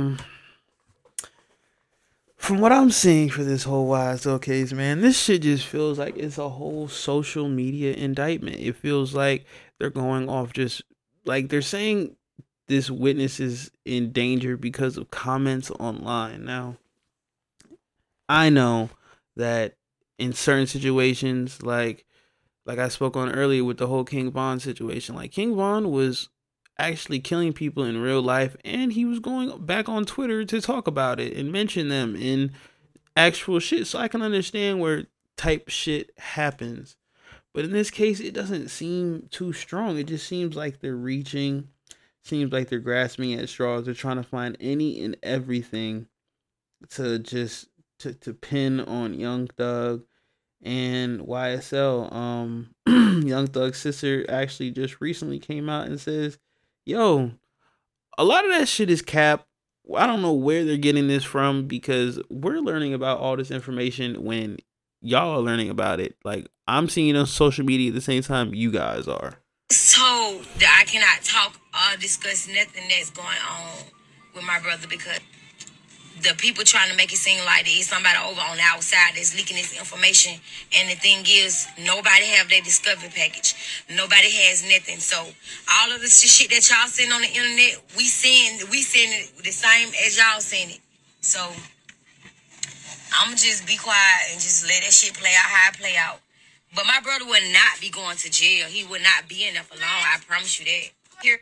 from what I'm seeing for this whole YSL case, man, this shit just feels like it's a whole social media indictment. It feels like they're going off just like they're saying this witness is in danger because of comments online. Now, I know that in certain situations, like like I spoke on earlier with the whole King Von situation. Like, King Von was actually killing people in real life, and he was going back on Twitter to talk about it and mention them in actual shit. So I can understand where type shit happens. But in this case, it doesn't seem too strong. It just seems like they're reaching, seems like they're grasping at straws. They're trying to find any and everything to just to pin on Young Thug and YSL. Young Thug's sister actually just recently came out and says, yo, a lot of that shit is cap. I don't know where they're getting this from, because we're learning about all this information when y'all are learning about it. Like, I'm seeing it on social media at the same time you guys are. Told that I cannot talk or discuss nothing that's going on with my brother, because the people trying to make it seem like there is somebody over on the outside that's leaking this information. And the thing is, nobody have their discovery package. Nobody has nothing. So all of the shit that y'all send on the internet, we send it the same as y'all send it. So I'ma just be quiet and just let that shit play out how it play out. But my brother would not be going to jail. He would not be in there for long. I promise you that. Here.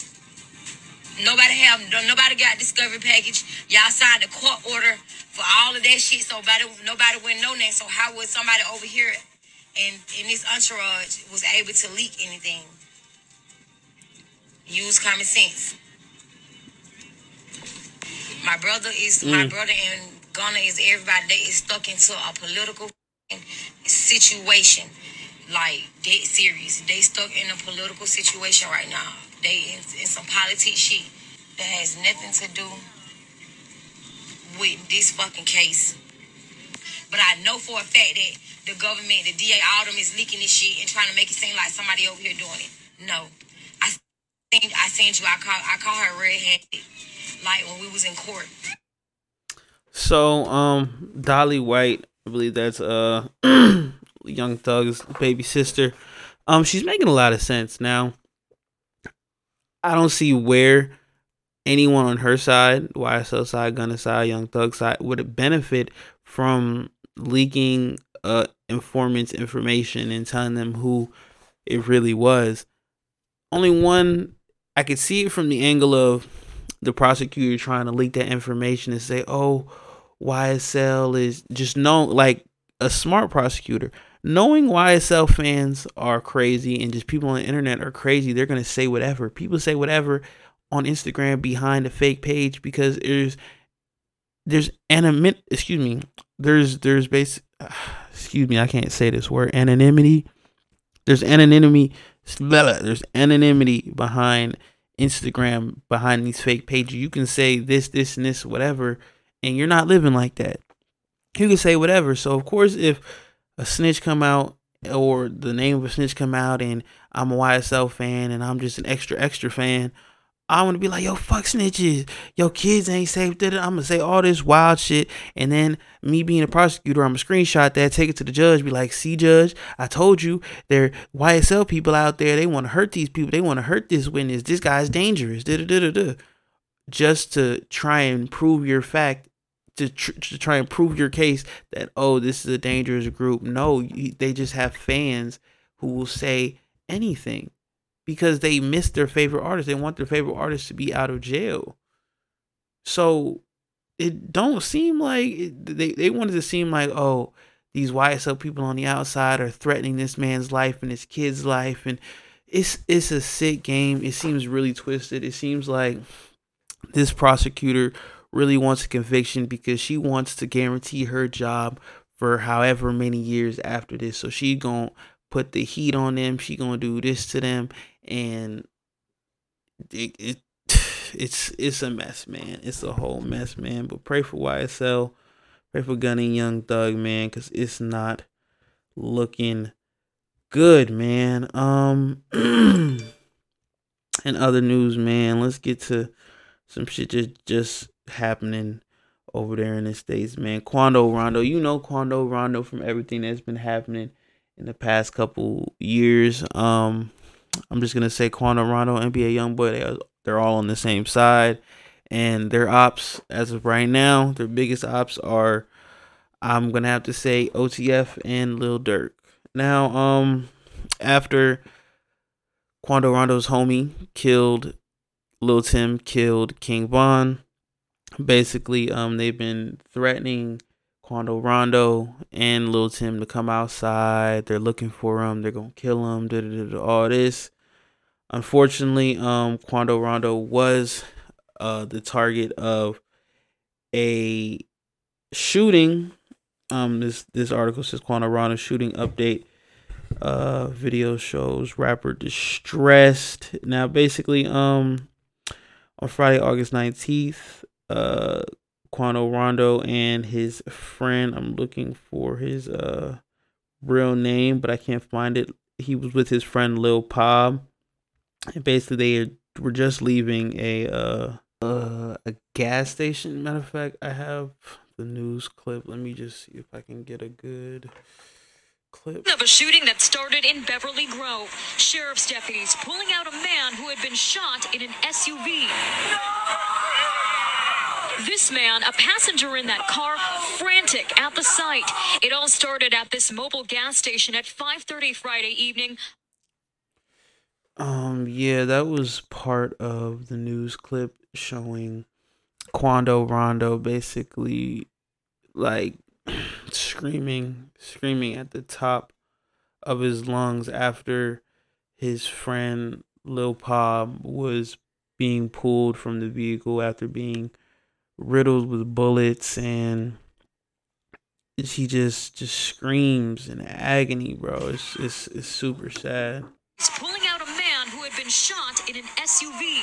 Nobody got discovery package. Y'all signed a court order for all of that shit, so nobody wouldn't know that. So how would somebody over here and in this entourage was able to leak anything? Use common sense. My brother and Gunna is everybody. They is stuck into a political situation, like dead serious. They stuck in a political situation right now. They in some politics shit that has nothing to do with this fucking case. But I know for a fact that the government, the DA, all them is leaking this shit and trying to make it seem like somebody over here doing it. No. I seen you. I call her red-handed, like when we was in court. So, Dolly White, I believe that's Young Thug's baby sister. She's making a lot of sense now. I don't see where anyone on her side, YSL side, Gunna side, Young Thug side, would benefit from leaking informants' information and telling them who it really was. Only one, I could see it from the angle of the prosecutor trying to leak that information and say, oh, YSL is just known, like a smart prosecutor. Knowing YSL fans are crazy and just people on the internet are crazy, they're going to say whatever. People say whatever on Instagram behind a fake page because there's anonymity. I can't say this word. Anonymity. There's anonymity behind Instagram, behind these fake pages. You can say this, and this, whatever, and you're not living like that. You can say whatever. So of course, if a snitch come out or the name of a snitch come out and I'm a YSL fan and I'm just an extra fan, I want to be like, yo, fuck snitches. Yo, kids ain't safe. I'm going to say all this wild shit. And then me being a prosecutor, I'm going to screenshot that, take it to the judge, be like, see, judge, I told you there YSL people out there. They want to hurt these people. They want to hurt this witness. This guy's dangerous. Just to try and prove your fact, to try and prove your case that, oh, this is a dangerous group. No, they just have fans who will say anything because they miss their favorite artist. They want their favorite artist to be out of jail. So it don't seem like they wanted to seem like, oh, these YSL people on the outside are threatening this man's life and his kid's life. And it's a sick game. It seems really twisted. It seems like this prosecutor really wants a conviction because she wants to guarantee her job for however many years after this. So she gonna put the heat on them. She gonna do this to them, and it's a mess, man. It's a whole mess, man. But pray for YSL, pray for Gunna and Young Thug, man, because it's not looking good, man. In other news, man, let's get to some shit just happening over there in the States, man. Quando Rondo, you know Quando Rondo from everything that's been happening in the past couple years. I'm just gonna say Quando Rondo, NBA YoungBoy, they're all on the same side, and their ops as of right now, their biggest ops are, I'm gonna have to say, OTF and Lil Durk. Now, after Quando Rondo's homie killed Lil Tim, killed King Von. Basically, they've been threatening Quando Rondo and Lil Tim to come outside. They're looking for him. They're gonna kill him. All this. Unfortunately, Quando Rondo was the target of a shooting. This article says Quando Rondo shooting update. Video shows rapper distressed. Now, basically, on Friday, August 19th, Quando Rondo and his friend, I'm looking for his real name, but I can't find it. He was with his friend Lil Pab, and basically they were just leaving a gas station. Matter of fact, I have the news clip. Let me just see if I can get a good clip of a shooting that started in Beverly Grove. Sheriff's deputies pulling out a man who had been shot in an SUV. This man, a passenger in that car, frantic at the sight. It all started at this mobile gas station at 5:30 Friday evening. Yeah, that was part of the news clip showing Quando Rondo basically like screaming at the top of his lungs after his friend Lil Pab was being pulled from the vehicle after being riddled with bullets, and he just screams in agony, bro. It's super sad. He's pulling out a man who had been shot in an SUV.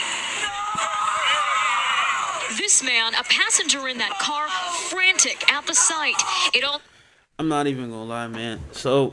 This man, a passenger in that car, frantic at the sight. I'm not even gonna lie, man. So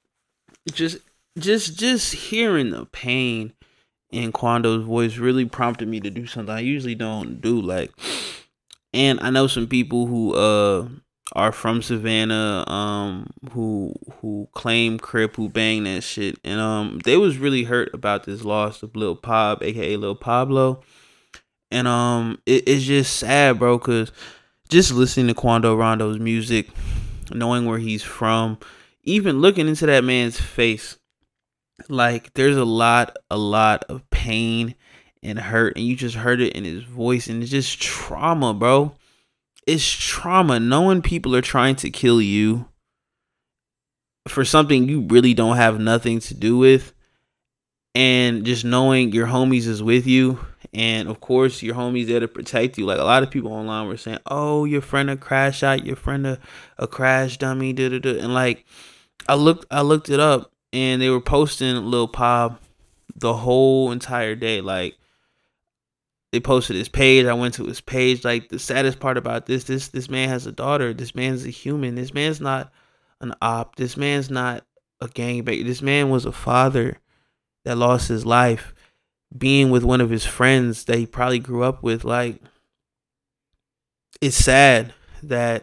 just hearing the pain in Quando's voice really prompted me to do something I usually don't do. Like, and I know some people who are from Savannah, who claim Crip, who bang that shit, and they was really hurt about this loss of Lil Pab, aka Lil Pablo, and it's just sad, bro, cause just listening to Quando Rondo's music, knowing where he's from, even looking into that man's face, like there's a lot of pain and hurt, and you just heard it in his voice, and it's just trauma, bro. It's trauma knowing people are trying to kill you for something you really don't have nothing to do with, and just knowing your homies is with you, and of course your homies there to protect you. Like a lot of people online were saying, "Oh, your friend a crash out, your friend a crash dummy," and like I looked it up, and they were posting Lil Pab the whole entire day. Like they posted his page. I went to his page. Like the saddest part about this man has a daughter. This man's a human. This man's not an op. This man's not a gangbanger. This man was a father that lost his life being with one of his friends that he probably grew up with. Like, it's sad that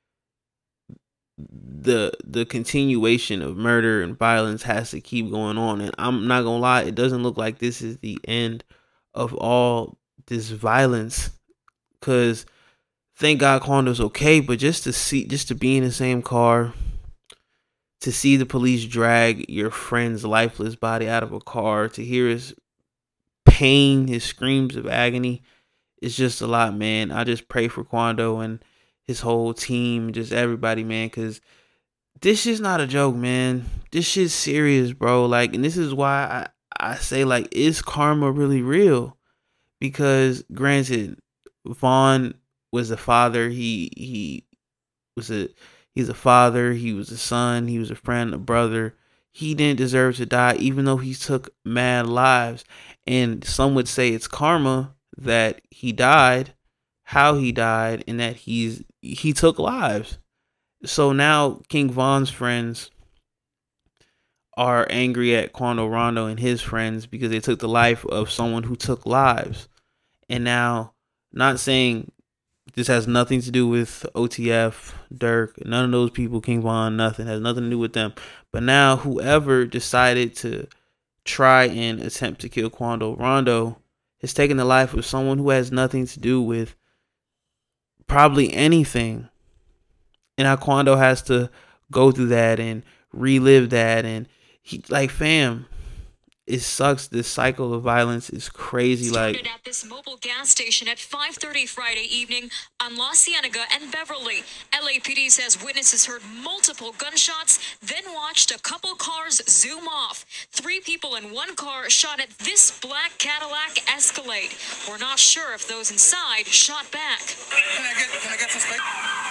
the continuation of murder and violence has to keep going on. And I'm not gonna lie, it doesn't look like this is the end of all this violence, because thank God Quando's okay, but just to be in the same car, to see the police drag your friend's lifeless body out of a car, to hear his pain, his screams of agony, it's just a lot, man. I just pray for Quando and his whole team, just everybody, man, because this shit's not a joke, man. This shit's serious, bro. Like, and this is why I say, like, is karma really real? Because granted, Vaughn was a father. He's a father. He was a son. He was a friend, a brother. He didn't deserve to die, even though he took mad lives. And some would say it's karma that he died, how he died, and that he took lives. So now King Von's friends are angry at Quando Rondo and his friends because they took the life of someone who took lives. And now, not saying this has nothing to do with OTF, Dirk, none of those people, King Von, nothing, has nothing to do with them. But now whoever decided to try and attempt to kill Quando Rondo has taken the life of someone who has nothing to do with probably anything. And now Quando has to go through that and relive that, and fam, it sucks. This cycle of violence is crazy. Started at this mobile gas station at 5:30 Friday evening on La Cienega and Beverly. LAPD says witnesses heard multiple gunshots, then watched a couple cars zoom off. 3 people in one car shot at this black Cadillac Escalade. We're not sure if those inside shot back. Can I get some space?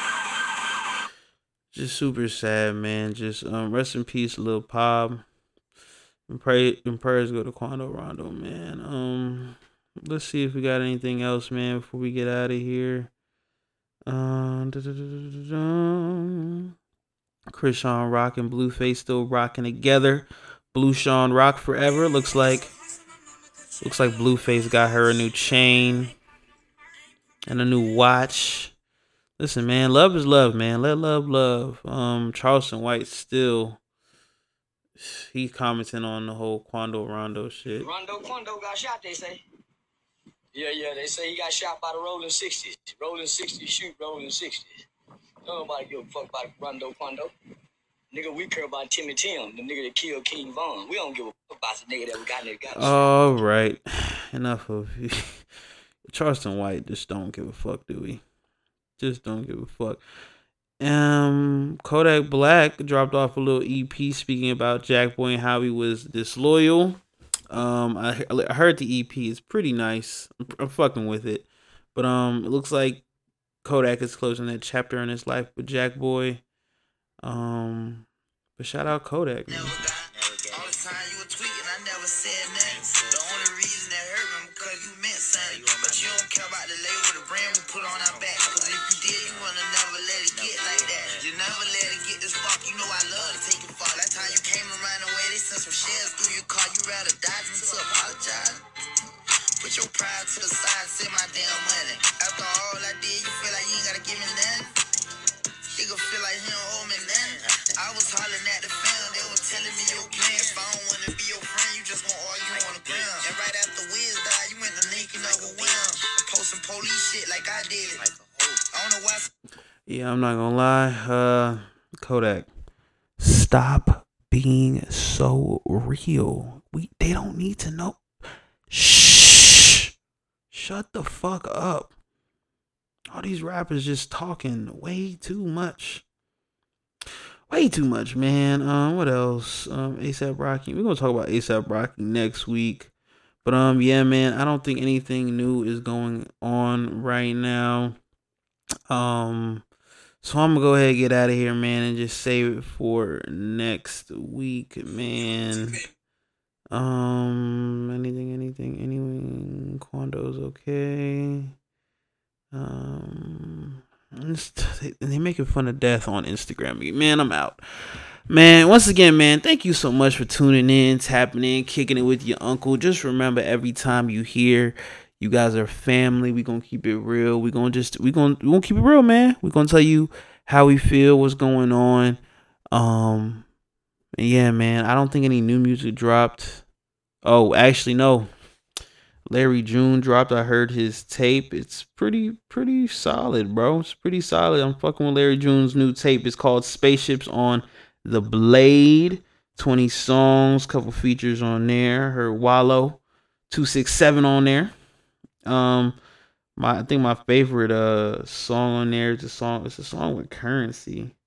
Just super sad, man. Just rest in peace, Lil Pop. And prayers go to Quando Rondo, man. Let's see if we got anything else, man, before we get out of here. Krishan Rock and Blueface still rocking together. Blue Sean rock forever. Looks like Blueface got her a new chain and a new watch. Listen, man, love is love, man. Let love love. Charleston White still. He's commenting on the whole Quando Rondo shit. Quando got shot, they say. Yeah, they say he got shot by the Rolling 60s. Rolling 60s, shoot Rolling 60s. Nobody give a fuck about Quando. Nigga, we care about Timmy Tim, the nigga that killed King Von. We don't give a fuck about the nigga that we got in the gun. All right. Enough of Charleston White. Just don't give a fuck, do we? Just don't give a fuck. Kodak Black dropped off a little EP speaking about Jack Boy and how he was disloyal. I heard the EP is pretty nice. I'm fucking with it. But it looks like Kodak is closing that chapter in his life with Jack Boy. But shout out Kodak, man. All the time you were tweeting, I never said nothing. The only reason that hurt me because you meant something. But you don't care about the label, the brand we put on our back. Cause if you did, you wanna never let it get like that. You never let it get this fuck. You know I love to take it far. That time you came around the way, they sent some shells through your car. You rather die than to apologize. Put your pride to the side, send my damn money. After all I did, you feel like you ain't gotta give me nothing. Nigga feel like he don't owe me nothing. I was hollering at the fam, they were telling me your plan. If I don't wanna be your friend, you just gon' argue on the ground. And right after Wiz died, you went to linking up with Will. Posting police shit like I did it. I don't know why. Yeah, I'm not gonna lie. Kodak, stop being so real. They don't need to know. Shh. Shut the fuck up. All these rappers just talking way too much. Way too much, man. What else? A$AP Rocky. We're gonna talk about A$AP Rocky next week. But yeah, man, I don't think anything new is going on right now. So I'm gonna go ahead and get out of here, man, and just save it for next week, man. Anything. Quando's okay. They making fun of death on Instagram. Man, I'm out. Man, once again, man, thank you so much for tuning in, tapping in, kicking it with your uncle. Just remember, every time you hear, you guys are family. We gonna keep it real. We gonna keep it real, man. We gonna tell you how we feel, what's going on. And yeah, man, I don't think any new music dropped. Oh, actually, no. Larry June dropped. I heard his tape. It's pretty solid, bro. It's pretty solid. I'm fucking with Larry June's new tape. It's called Spaceships on the Blade. 20 songs, couple features on there. Heard Wallow 267 on there. I think my favorite song on there is a song with Currency.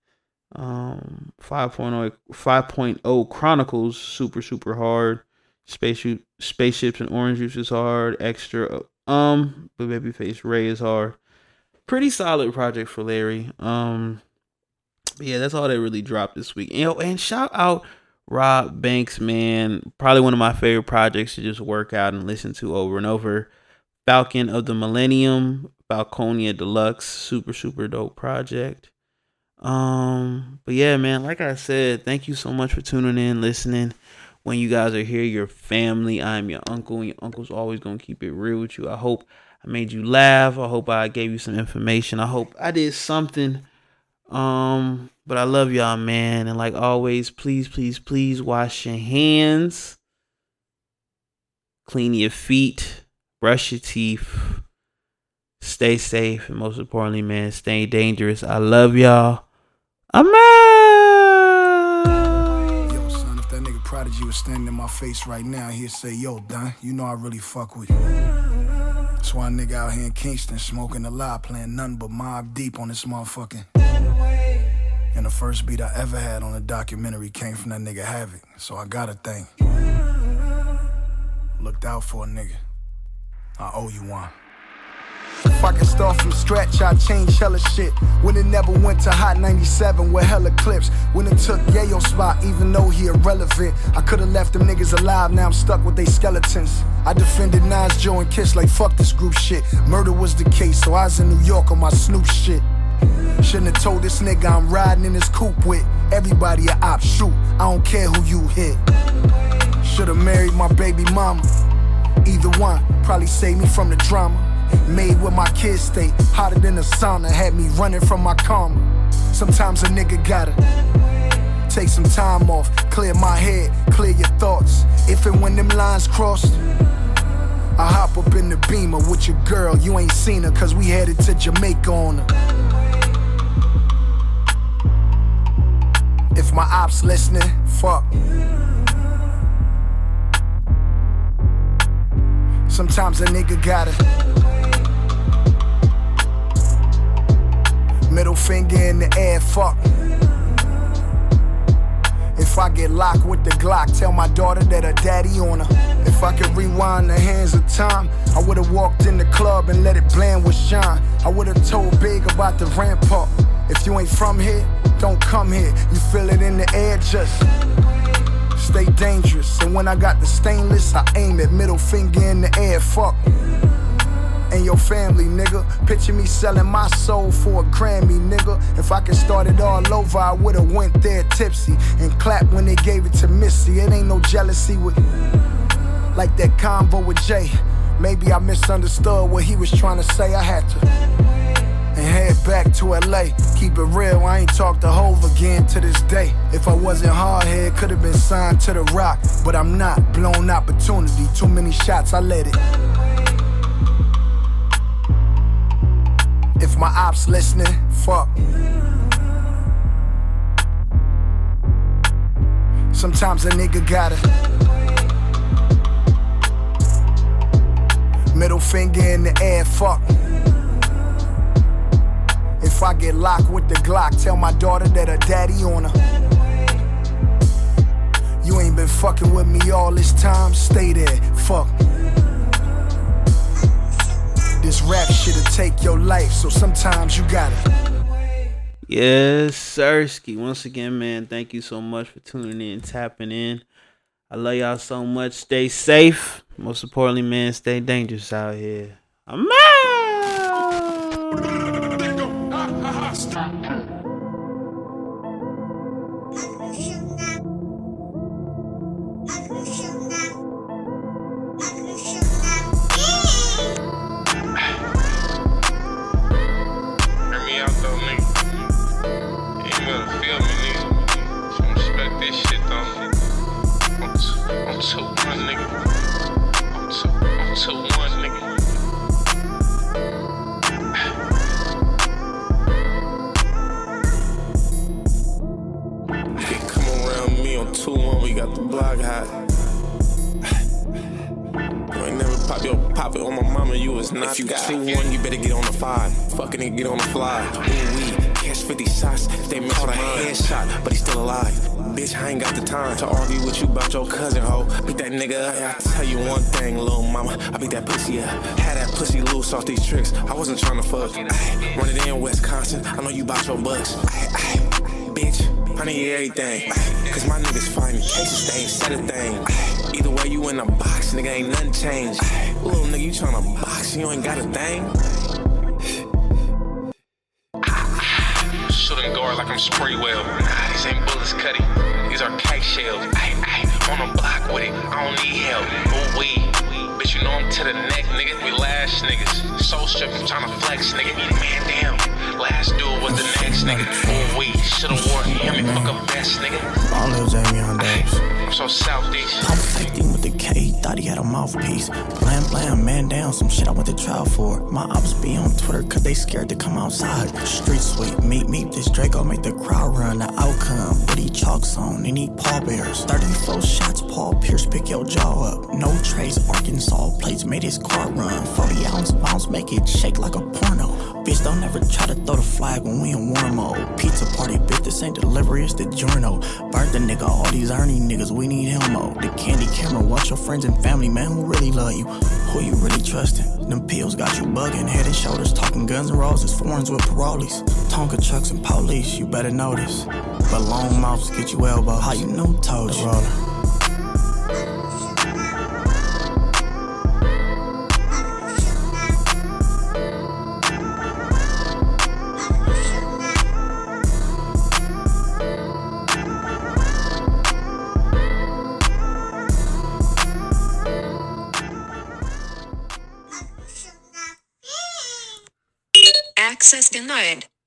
5.0 Chronicles, super hard. Spaceships and Orange Juice is hard. Extra but Babyface Ray is hard. Pretty solid project for Larry. But yeah, that's all that really dropped this week. And shout out Rob Banks, man. Probably one of my favorite projects to just work out and listen to over and over. Falcon of the Millennium, Falconia Deluxe, super dope project. But yeah, man, like I said, thank you so much for tuning in, listening. When you guys are here, your family. I'm your uncle, and your uncle's always gonna keep it real with you. I hope I made you laugh. I hope I gave you some information. I hope I did something. But I love y'all, man. And like always, please wash your hands, clean your feet, brush your teeth, stay safe, and most importantly, man, stay dangerous. I love y'all. I'm out. Yo, son, if that nigga Prodigy was standing in my face right now, he'd say, yo, Don, you know I really fuck with you. That's why a nigga out here in Kingston smoking a lot, playing nothing but Mobb Deep on this motherfucking. And the first beat I ever had on a documentary came from that nigga Havoc, so I gotta thank. Looked out for a nigga. I owe you one. If I can start from scratch, I'd change hella shit. When it never went to Hot 97 with hella clips. When it took Yayo's spot, even though he irrelevant. I could've left them niggas alive, now I'm stuck with they skeletons. I defended Nas, Joe, and Kiss like fuck this group shit. Murder was the case, so I was in New York on my Snoop shit. Shouldn't have told this nigga I'm riding in his coupe with everybody a op, shoot, I don't care who you hit. Should've married my baby mama. Either one, probably saved me from the drama. Made where my kids stay, hotter than a sauna. Had me running from my karma. Sometimes a nigga gotta take some time off, clear my head, clear your thoughts. If and when them lines crossed, I hop up in the Beamer with your girl. You ain't seen her, cause we headed to Jamaica on her. If my ops listening, fuck. Sometimes a nigga gotta middle finger in the air, fuck. If I get locked with the Glock, tell my daughter that her daddy on her. If I could rewind the hands of time, I would've walked in the club and let it blend with shine. I would've told Big about the rampart. If you ain't from here, don't come here. You feel it in the air, just stay dangerous. And when I got the stainless, I aim it, middle finger in the air, fuck. And your family, nigga. Picture me selling my soul for a Grammy, nigga. If I could start it all over, I would've went there tipsy and clapped when they gave it to Missy. It ain't no jealousy with like that convo with Jay. Maybe I misunderstood what he was trying to say. I had to and head back to LA. Keep it real, I ain't talked to Hove again to this day. If I wasn't hardhead, could've been signed to the Rock. But I'm not, blown opportunity. Too many shots, I let it. If my ops listening, fuck. Sometimes a nigga gotta middle finger in the air, fuck. If I get locked with the Glock, tell my daughter that her daddy on her. You ain't been fucking with me all this time, stay there, fuck. This rap shit'll take your life, so sometimes you gotta. Yes, Sirski. Once again, man, thank you so much for tuning in, tapping in. I love y'all so much. Stay safe. Most importantly, man, stay dangerous out here. I'm out. I'm 2-1, nigga. I'm 2-1, nigga. Come around me on 2-1, we got the block hot. You ain't never pop it on my mama, you was not. If you got 2-1, you better get on the 5. Fucking nigga, get on the fly. We catch 50 shots, if they miss a headshot, but he still alive. Bitch, I ain't got the time to argue with you about your cousin, ho. Beat that nigga, I tell you one thing, little mama. I beat that pussy up. Had that pussy loose off these tricks. I wasn't trying to fuck. Run it in Wisconsin, I know you bout your bucks. Bitch, I need everything. Cause my niggas fighting cases, they ain't said a thing. Either way, you in a box, nigga, ain't nothing changed. Little nigga, you tryna box, you ain't got a thing. Shooting guard like I'm Spraywell. These ain't bullets, Cuddy. These are kite shells. On a block with it, I don't need help. Oh, we. Bitch, you know I'm to the neck, nigga. We lash niggas. Soul strip, I'm tryna flex, nigga. Man, damn. Last dude was the next, nigga. Oh, we. Should've wore him and fuck up best, nigga. Long live Jamie on Davis. I'm so southeast. I'm 15 with the K, thought he had a mouthpiece. Blam, blam, man down, some shit I went to trial for. My ops be on Twitter cause they scared to come outside. Street sweet, meet, this Draco make the crowd run. The outcome, what he chalks on, and he pallbearers. 34 shots, Paul Pierce, pick your jaw up. No trace, Arkansas plates made his car run. 40 ounce bounce, make it shake like a porno. Bitch, don't ever try to throw the flag when we in war mode. Pizza party, bitch, this ain't delivery, it's the journal. Burnt the nigga, all these Ernie niggas, we need him mode. The candy camera, watch your friends and family, man, who really love you? Who you really trusting? Them pills got you bugging, head and shoulders, talking Guns and Roses, foreigns with parolees. Tonka trucks and police, you better know this. But long mouths get you elbow, how you know told you? Access denied.